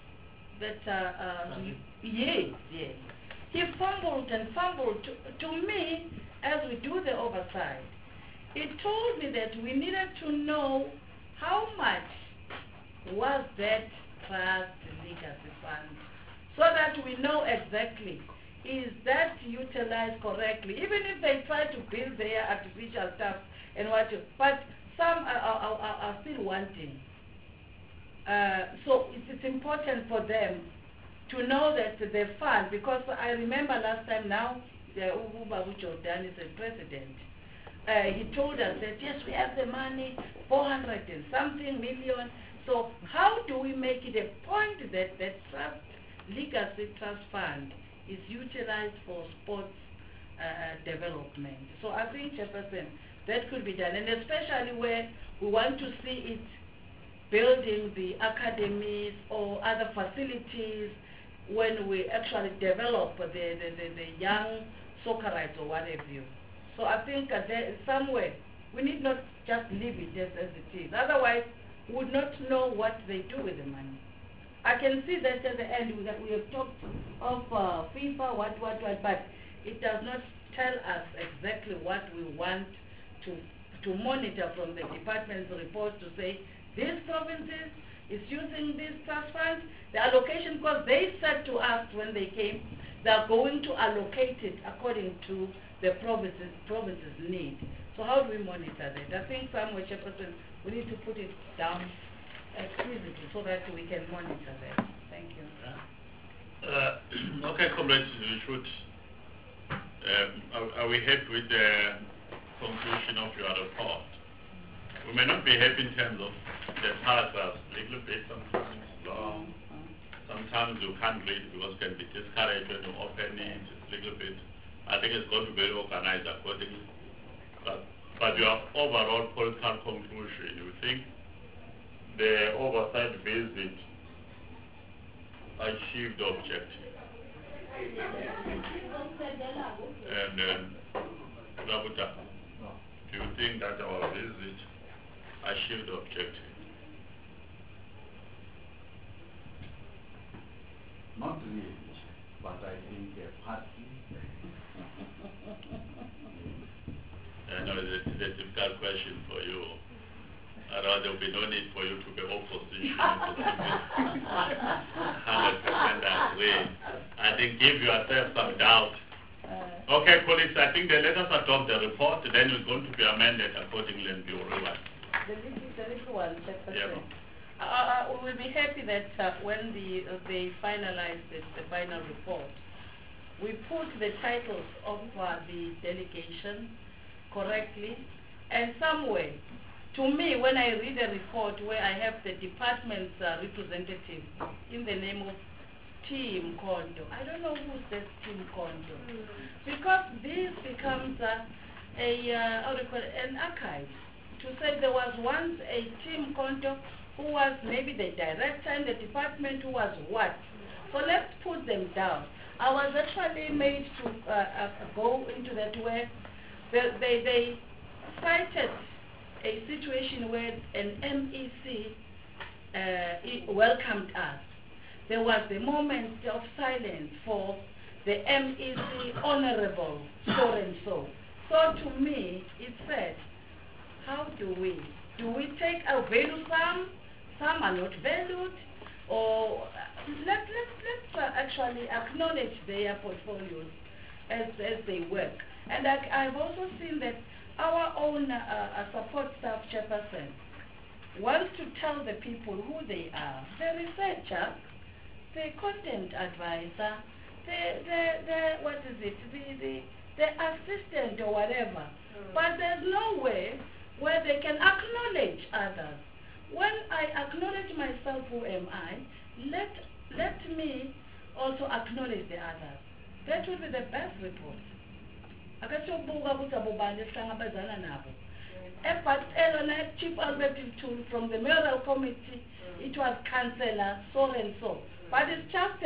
Speaker 7: yes. He fumbled and fumbled. To me, as we do the oversight, it told me that we needed to know how much was that trust legacy fund, so that we know exactly, is that utilized correctly, even if they try to build their artificial stuff and what, but some are still wanting. So it's important for them to know that the fund, because I remember last time now, the Ubabu Jordan is the president. He told us that yes, we have the money, 400 and something million. So how do we make it a point that the legacy trust fund is utilized for sports development? So I think, Chairperson, that could be done, and especially where we want to see it building the academies or other facilities when we actually develop the young soccerites or whatever. So I think there somewhere we need not just leave it as it is. Otherwise, we would not know what they do with the money. I can see that at the end that we have talked of FIFA, what, but it does not tell us exactly what we want to monitor from the department's report to say these provinces is using these trust funds, the allocation, because they said to us when they came, they are going to allocate it according to the province's need. So how do we monitor that? I think somewhere, Chairperson, we need to put it down explicitly so that we can monitor that. Thank you.
Speaker 1: Okay, comrades, we should. Are we happy with the conclusion of your report? We may not be happy in terms of the paragraphs, a little bit sometimes long. Sometimes you can't read because it can be discouraged when you open it. It's a little bit. I think it's got to be very organized accordingly. But your overall political conclusion, you think the oversight visit achieved the objective? And Rabuta, do you think that our visit achieved the objective?
Speaker 3: Not really, but I think partly.
Speaker 1: I know it's a difficult question for you. There will be no need for you to be opposition. 100% agree. I think give yourself some doubt. Okay, colleagues, I think let us adopt the report, then it's going to be amended accordingly and be revised.
Speaker 7: The little one, we will be happy that when they finalize the final report, we put the titles of the delegation correctly, and somewhere, to me, when I read a report where I have the department's representative in the name of Team Kondo, I don't know who's that Team Kondo, because this becomes an archive to say there was once a Team Kondo who was maybe the director in the department, who was what. So let's put them down. I was actually made to go into that where they cited a situation where an MEC welcomed us. There was the moment of silence for the MEC Honorable so-and-so. So to me, it said, how do we take our value some are not valued, or let's actually acknowledge their portfolios as they work. And I've also seen that our own support staff chairperson wants to tell the people who they are, the researcher, the content advisor, the the assistant or whatever. But there's no way where they can acknowledge others. When I acknowledge myself, who am I, let me also acknowledge the others. That will be the best report. But Chief Executive Tool from the mayoral committee, it was councillor so and so. But it's just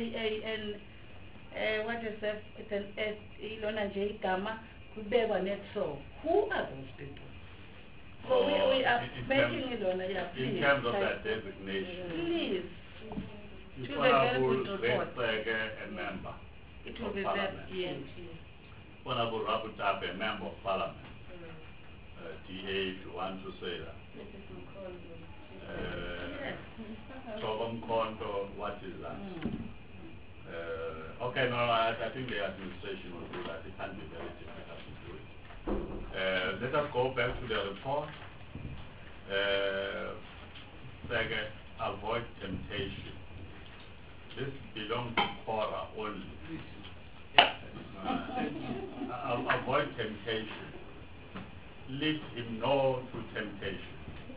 Speaker 7: what is it? It's an Ilona J. Gama, so who are those people? So we are making Ilona, yeah, please.
Speaker 1: In terms of that designation.
Speaker 7: Please.
Speaker 1: If
Speaker 7: To the very good
Speaker 1: Honorable
Speaker 7: report.
Speaker 1: a member
Speaker 7: It will
Speaker 1: of
Speaker 7: be
Speaker 1: Parliament.
Speaker 7: very, yes.
Speaker 1: Honorable Rabutape, a member of Parliament. DA, if you want to say that. Tobam Kondo, what is that? Okay, no, I think the administration will do that. It can be very difficult to do it. Let us go back to the report. Second, avoid temptation. This belongs to Cora only. Avoid temptation. Lead him no to temptation.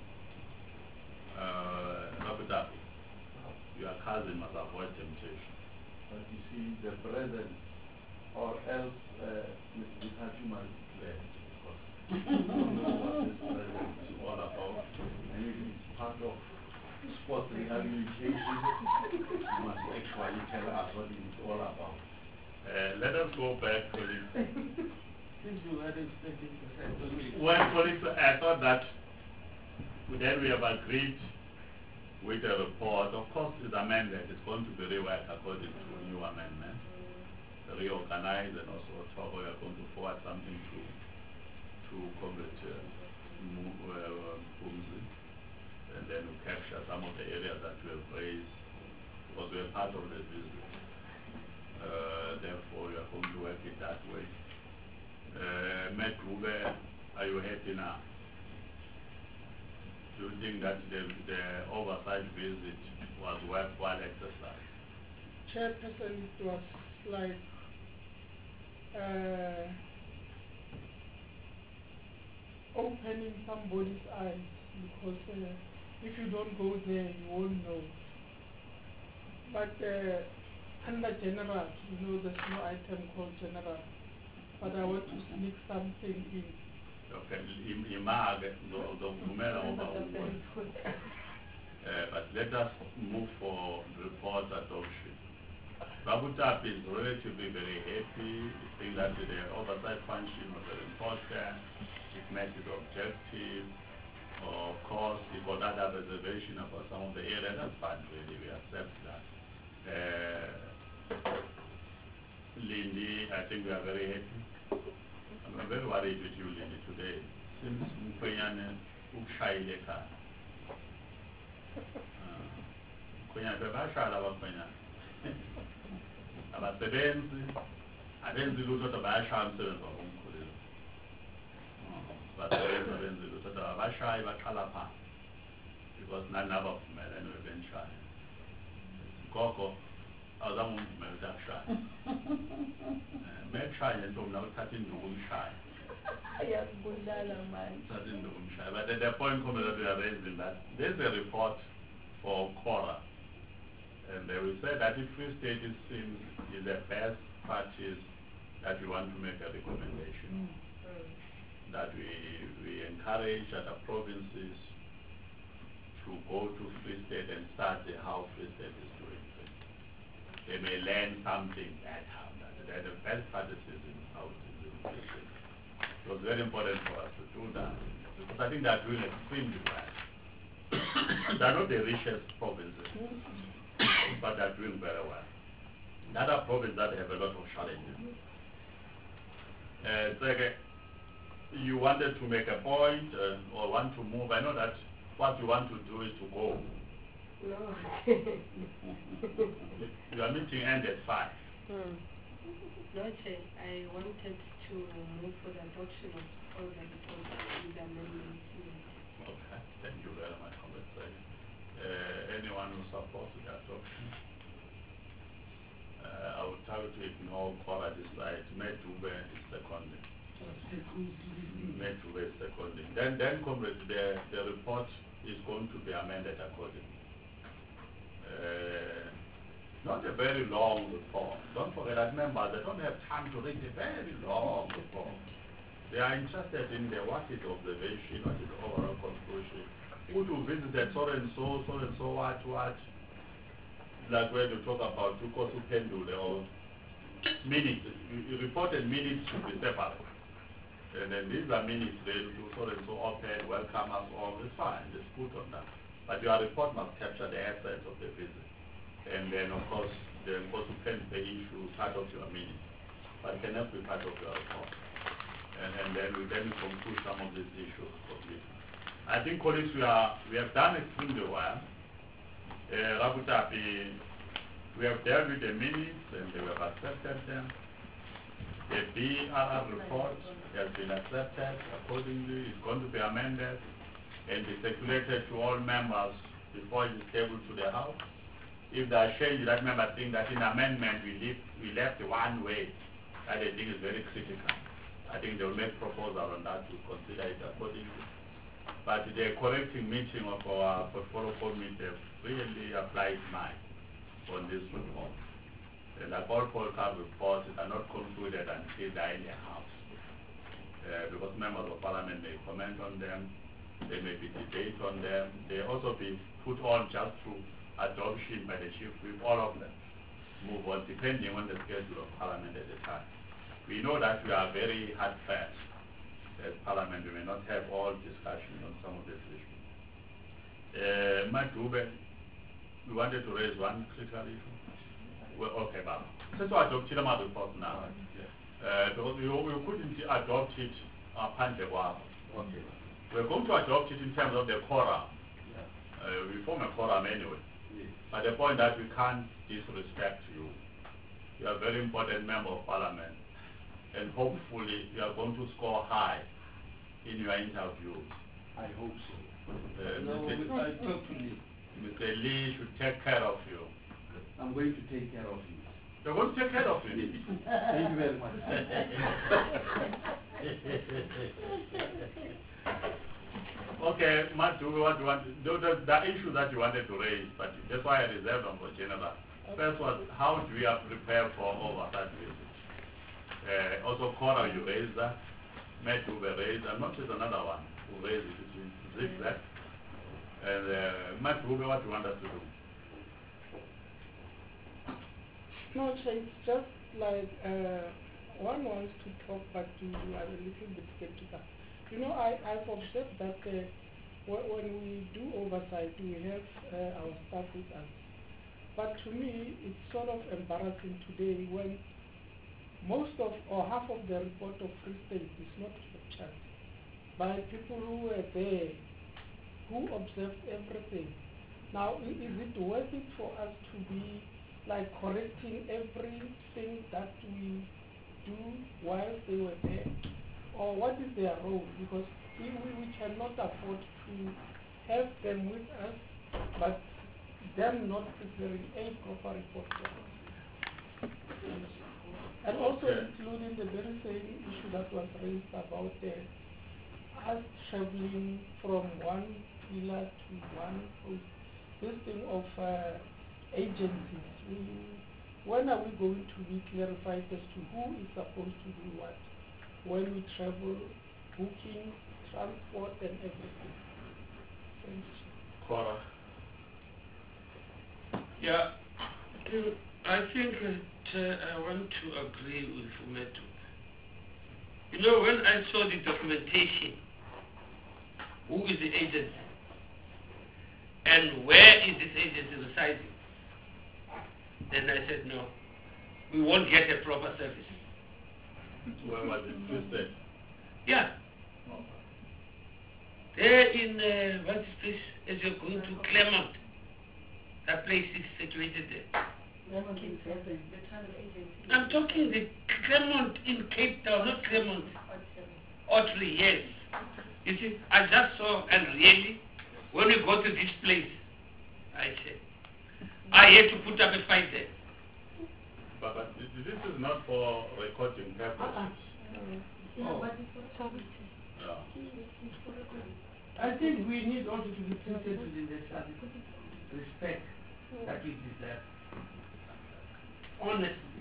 Speaker 1: Rabutapi, your cousin must avoid temptation.
Speaker 3: But you see, the present, or else Mr. Hachi must declare, because you don't know what this present is all about. And if it's part of sports rehabilitation, you must actually tell us what it's all about.
Speaker 1: Let us go back to it.
Speaker 5: Since you had expected to
Speaker 1: Well, police, I thought that then we have agreed with the report. Of course, it's amended. It's going to be reworked according to new amendments, reorganized, and also we are going to forward something to Comrade Pumzi, and then we capture some of the areas that we have raised because we are part of the visit. Therefore, we are going to work it that way. Matt Rube, are you happy now? Do you think that the oversight visit was worthwhile exercise?
Speaker 6: Chairperson, it was like opening somebody's eyes, because if you don't go there, you won't know. But under general, there's no item called general. But I want to sneak something in.
Speaker 1: Okay, but let us move for report adoption. Rabutap is relatively very happy. I think that the oversight function was very important. It met its objective. Of course, it got other reservation about some of the areas. That's fine, really. We accept that. Lindy, I think we are very happy. I'm very worried with you, Lindy, today. Since Mkwanyane ukshayile ekhaya. Mkwanyane bebashala abamkwanyane. Abasebenzi abenzi lutho kodwa bayashaya umsebenzi wabo omkhulu. Basebenzi abenzi lutho kodwa abashayi baqala phansi. Because nani abavumela anyway benishaya. Gogo awuzange ungivumele ukuthi akushaya. Mekushaye ntombi na uthatha induku umshaya. But the point that we are raising that there's a report for Cora, and we said that if Free State is the best practice, that we want to make a recommendation, that we encourage other provinces to go to Free State and start how Free State is doing things. They may learn something that they're the best practices in how to do Free State. It was very important for us to do that, because I think they're doing extremely well. They're not the richest provinces, but they're doing very well. Another province that have a lot of challenges. You wanted to make a point or want to move. I know that what you want to do is to go.
Speaker 9: No.
Speaker 1: Your meeting ended at 5.
Speaker 9: No, Chair. I wanted to move for the adoption of all the reports with the amendments.
Speaker 1: Okay, thank you very much, Comrade Sagi. Anyone who supports the adoption? I would try to ignore Cora this side. Medube is seconding. Medube is seconding. Then comrades, the report is going to be amended accordingly. Not a very long report. Don't forget that members, they don't have time to read a very long report. They are interested in what is the observation, what is the overall conclusion. Who to visit so and so, what. Like when you talk about Tuko Pendule or minutes, reported minutes should be separate. And then these are minutes, they do so and so open, welcome us all, it's fine, just put on that. But your report must capture the essence of the visit. And then, of course, the Pen the issue part of your minutes, but it cannot be part of your report. And then we conclude some of these issues completely. I think, colleagues, we have done extremely well. Rabutapi, we have dealt with the minutes and we have accepted them. The BRR report has been accepted accordingly. It's going to be amended and be circulated to all members before it is tabled to the House. If there are changes that member think that in amendment we left one way, that I think is very critical. I think they will make proposal on that to consider it accordingly. But the correcting meeting of our portfolio committee really applies mind on this report. And the all Polcard reports are not concluded until they are in the House. Because members of Parliament may comment on them, there may be debate on them, they also be put on just through adoption by the Chief Whip, all of them move on depending on the schedule of Parliament at the time. We know that we are very hard pressed as Parliament. We may not have all discussion on some of these issues. Madube, we wanted to raise one critical issue. Well, okay, Baba. So adopt the report now. Because we couldn't adopt it upon the war.
Speaker 3: Okay.
Speaker 1: We're going to adopt it in terms of the quorum. We form a quorum anyway. But the point that we can't disrespect you. You are a very important member of Parliament. And hopefully you are going to score high in your interviews.
Speaker 3: I hope so.
Speaker 1: No,
Speaker 3: I talk to Lee.
Speaker 1: Mr. Lee should take care of you.
Speaker 3: I'm going to take care of you.
Speaker 1: You're going to take care of you?
Speaker 3: Thank you very much.
Speaker 1: Okay, Matt, what you want? The issue that you wanted to raise, but that's why I reserved them for general. First was, how do we prepare for oversight visit? Also, Cora, you raised that. Matt, you raised, and not just another one who raised it, it's Zigzag. And Matt, what do you want us to do?
Speaker 6: No, it's just like one wants to talk, but you are a little bit skeptical. You know, I've observed that when we do oversight, we have our staff with us. But to me, it's sort of embarrassing today when most of, or half of the report of Free State is not captured by people who were there, who observed everything. Now, is it worth it for us to be like correcting everything that we do while they were there? Or what is their role? Because we cannot afford to have them with us, but them not preparing a proper report for us. And also including the very same issue that was raised about us traveling from one pillar to one post. This thing of agencies. When are we going to be clarified as to who is supposed to do what? When we travel, booking, transport, and everything. Thank you.
Speaker 1: Cora.
Speaker 5: Yeah, I think that I want to agree with Umetu. You know, when I saw the documentation, who is the agency? And where is this agency residing? Then I said, no, we won't get a proper service.
Speaker 1: Where was it? Tuesday?
Speaker 5: Yeah. There in, what's this place, as you're going to Claremont. That place is situated there. I'm talking the Claremont in Cape Town, not Claremont. Otley, yes. You see, I just saw, and really, when we go to this place, I said, I had to put up a fight there.
Speaker 1: But This is not for recording purposes.
Speaker 5: Oh.
Speaker 1: Yeah.
Speaker 5: I think we need also to be treated within the respect that we deserve. Honestly.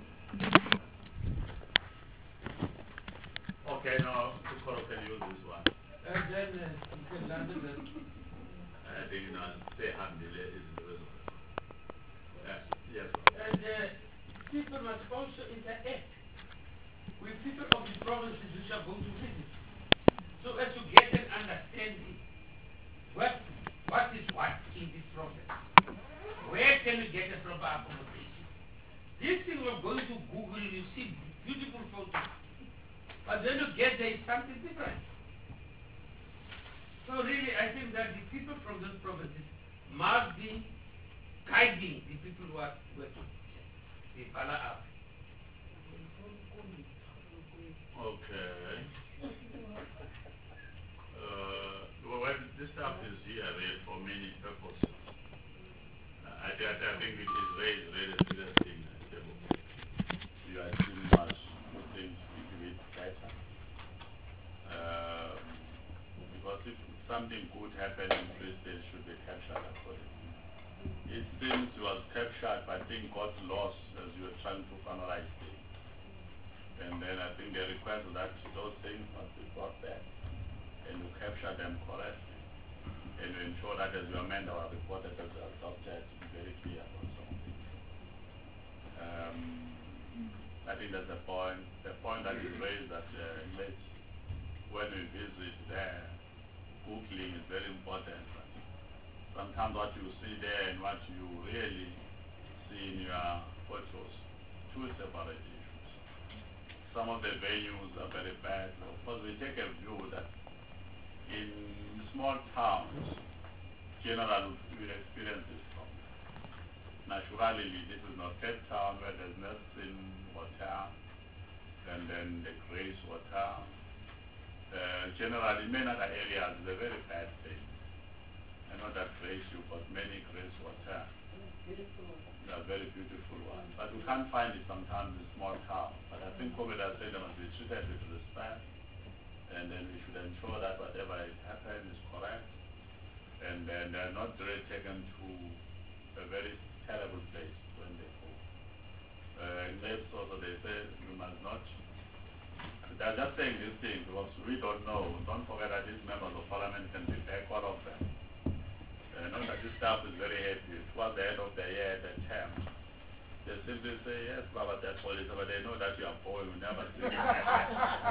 Speaker 1: Okay, now, Kukoro can use this one.
Speaker 5: And then you can land it.
Speaker 1: I think, say Hamdile is the result. Yes.
Speaker 5: And people must also interact with people of the provinces which are going to visit, so as to get an understanding what is what in this province. Where can we get a proper accommodation? This thing we're going to Google, you see beautiful photos, but when you get there, it's something different. So really, I think that the people from those provinces must be guiding the people who are working. The Pala.
Speaker 1: Okay. Well, this stuff is here really for many purposes. I think it is very serious thing. You are still much things to it better. Because if something good happened in Greece, it should be captured accordingly. It seems it was captured, but I think got lost as you were trying to finalize things. And then I think the request that those things must be brought back and you capture them correctly. And you ensure that as you amend our report that as a subject to be very clear about something. I think that's the point. The point that is raised that when we visit there, Googling is very important. Sometimes what you see there and what you really see in your photos, two separate issues. Some of the venues are very bad. Of course, we take a view that in small towns, generally we experience this problem. Naturally, this is not Cape Town where there's Nelson Hotel and then the Grace Hotel. Generally, many other areas, it's a very bad thing. I know that Grace, you've got many Grace Hotels. They are very beautiful ones. But we can't find it sometimes in small towns. But I think COVID has said they must be treated with respect. And then we should ensure that whatever has happened is correct. And then they're not really taken to a very terrible place when they go. In Labs also they say you must not. They're just saying this thing because we don't know. Don't forget that these members of parliament can be back, all of them. Know that this stuff is very heavy. Towards the end of the year, the term, they simply say, yes, Baba, that's police, but they know that you are poor, you never see them again.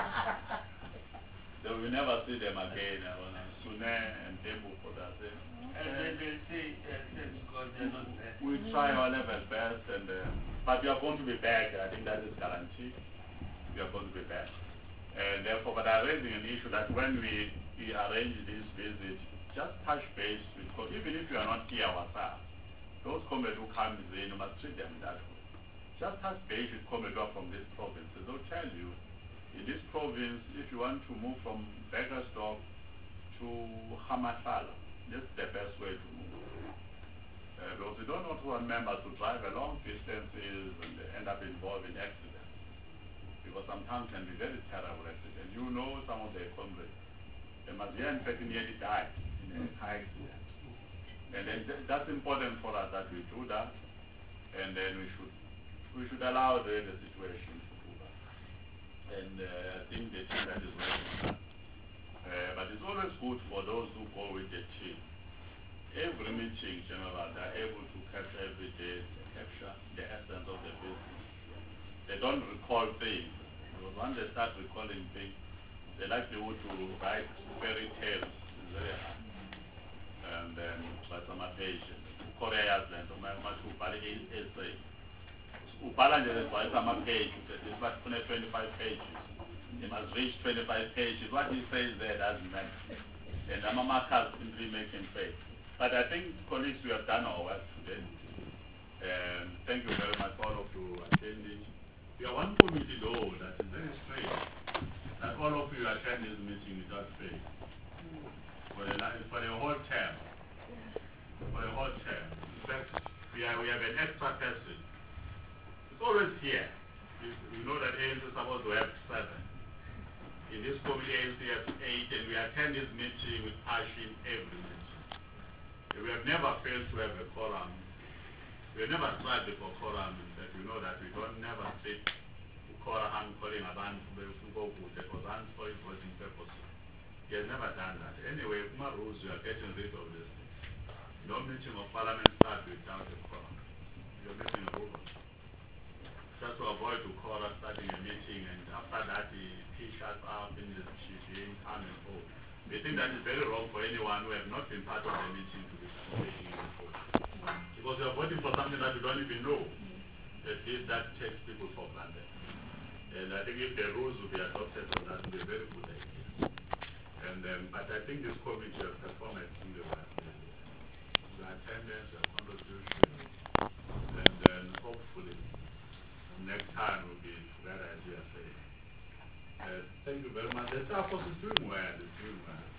Speaker 1: So we never see them again. Sune and Debu for that thing.
Speaker 5: And then they say, because they're not there.
Speaker 1: We try our level best, and but you are going to be back. I think that is guaranteed. You are going to be back. And therefore, but I'm raising an issue that when we arrange this visit, just touch base with, even if you are not here ourselves, those comrades who come in, you must treat them that way. Just touch base with comrades from this province. They'll tell you, in this province, if you want to move from Beggersdorp to Hamasala, this is the best way to move. Because we don't want members to drive a long distances and they end up involved in accidents. Because sometimes can be very terrible accidents. You know some of their comrades. They must in fact nearly die in a car accident. And then that's important for us that we do that. And then we should allow the situation to do that. And I think the team that is working on that. But it's always good for those who go with the team. Every meeting, general, they're able to capture every day, capture the essence of the business. They don't recall things. Because once they start recalling things, they like to write fairy tales. It's very hard. And then, by some occasion, Korea has learned, much who buy essay. Upala is by some occasion, it's about 25 pages. It must reach 25 pages. What he says there doesn't matter. And the markers simply make him pay. But I think, colleagues, we have done our work today. And thank you very much, all of you attending. We are one committee, though, that is very strange. That all of you attend this meeting without pay. For the whole term. For the whole term. In fact, we have an extra person. It's always always here. You know that ANC is supposed to have 7. In this committee, ANC has 8, and we attend this meeting with passion every meeting. We have never failed to have a quorum. We have never strived for quorum, but you know that we don't never sit quorum calling abantu to go because hands for his voting purposes. He has never done that. Anyway, my rules, we are getting rid of this. No meeting of parliament starts without a quorum. You're missing a rule. Just to avoid the quorum starting a meeting and after that he shuts up in the chief come and go. We think that is very wrong for anyone who has not been part of the meeting to be participating in the vote. Because you're voting for something that you don't even know. At least that takes people for granted. And I think if the rules will be adopted, that will be a very good idea. And but I think this committee has performed extremely well. The attendance, the contribution, and then hopefully next time will be better, as you are saying. Thank you very much. The staff force is doing well. It's doing well.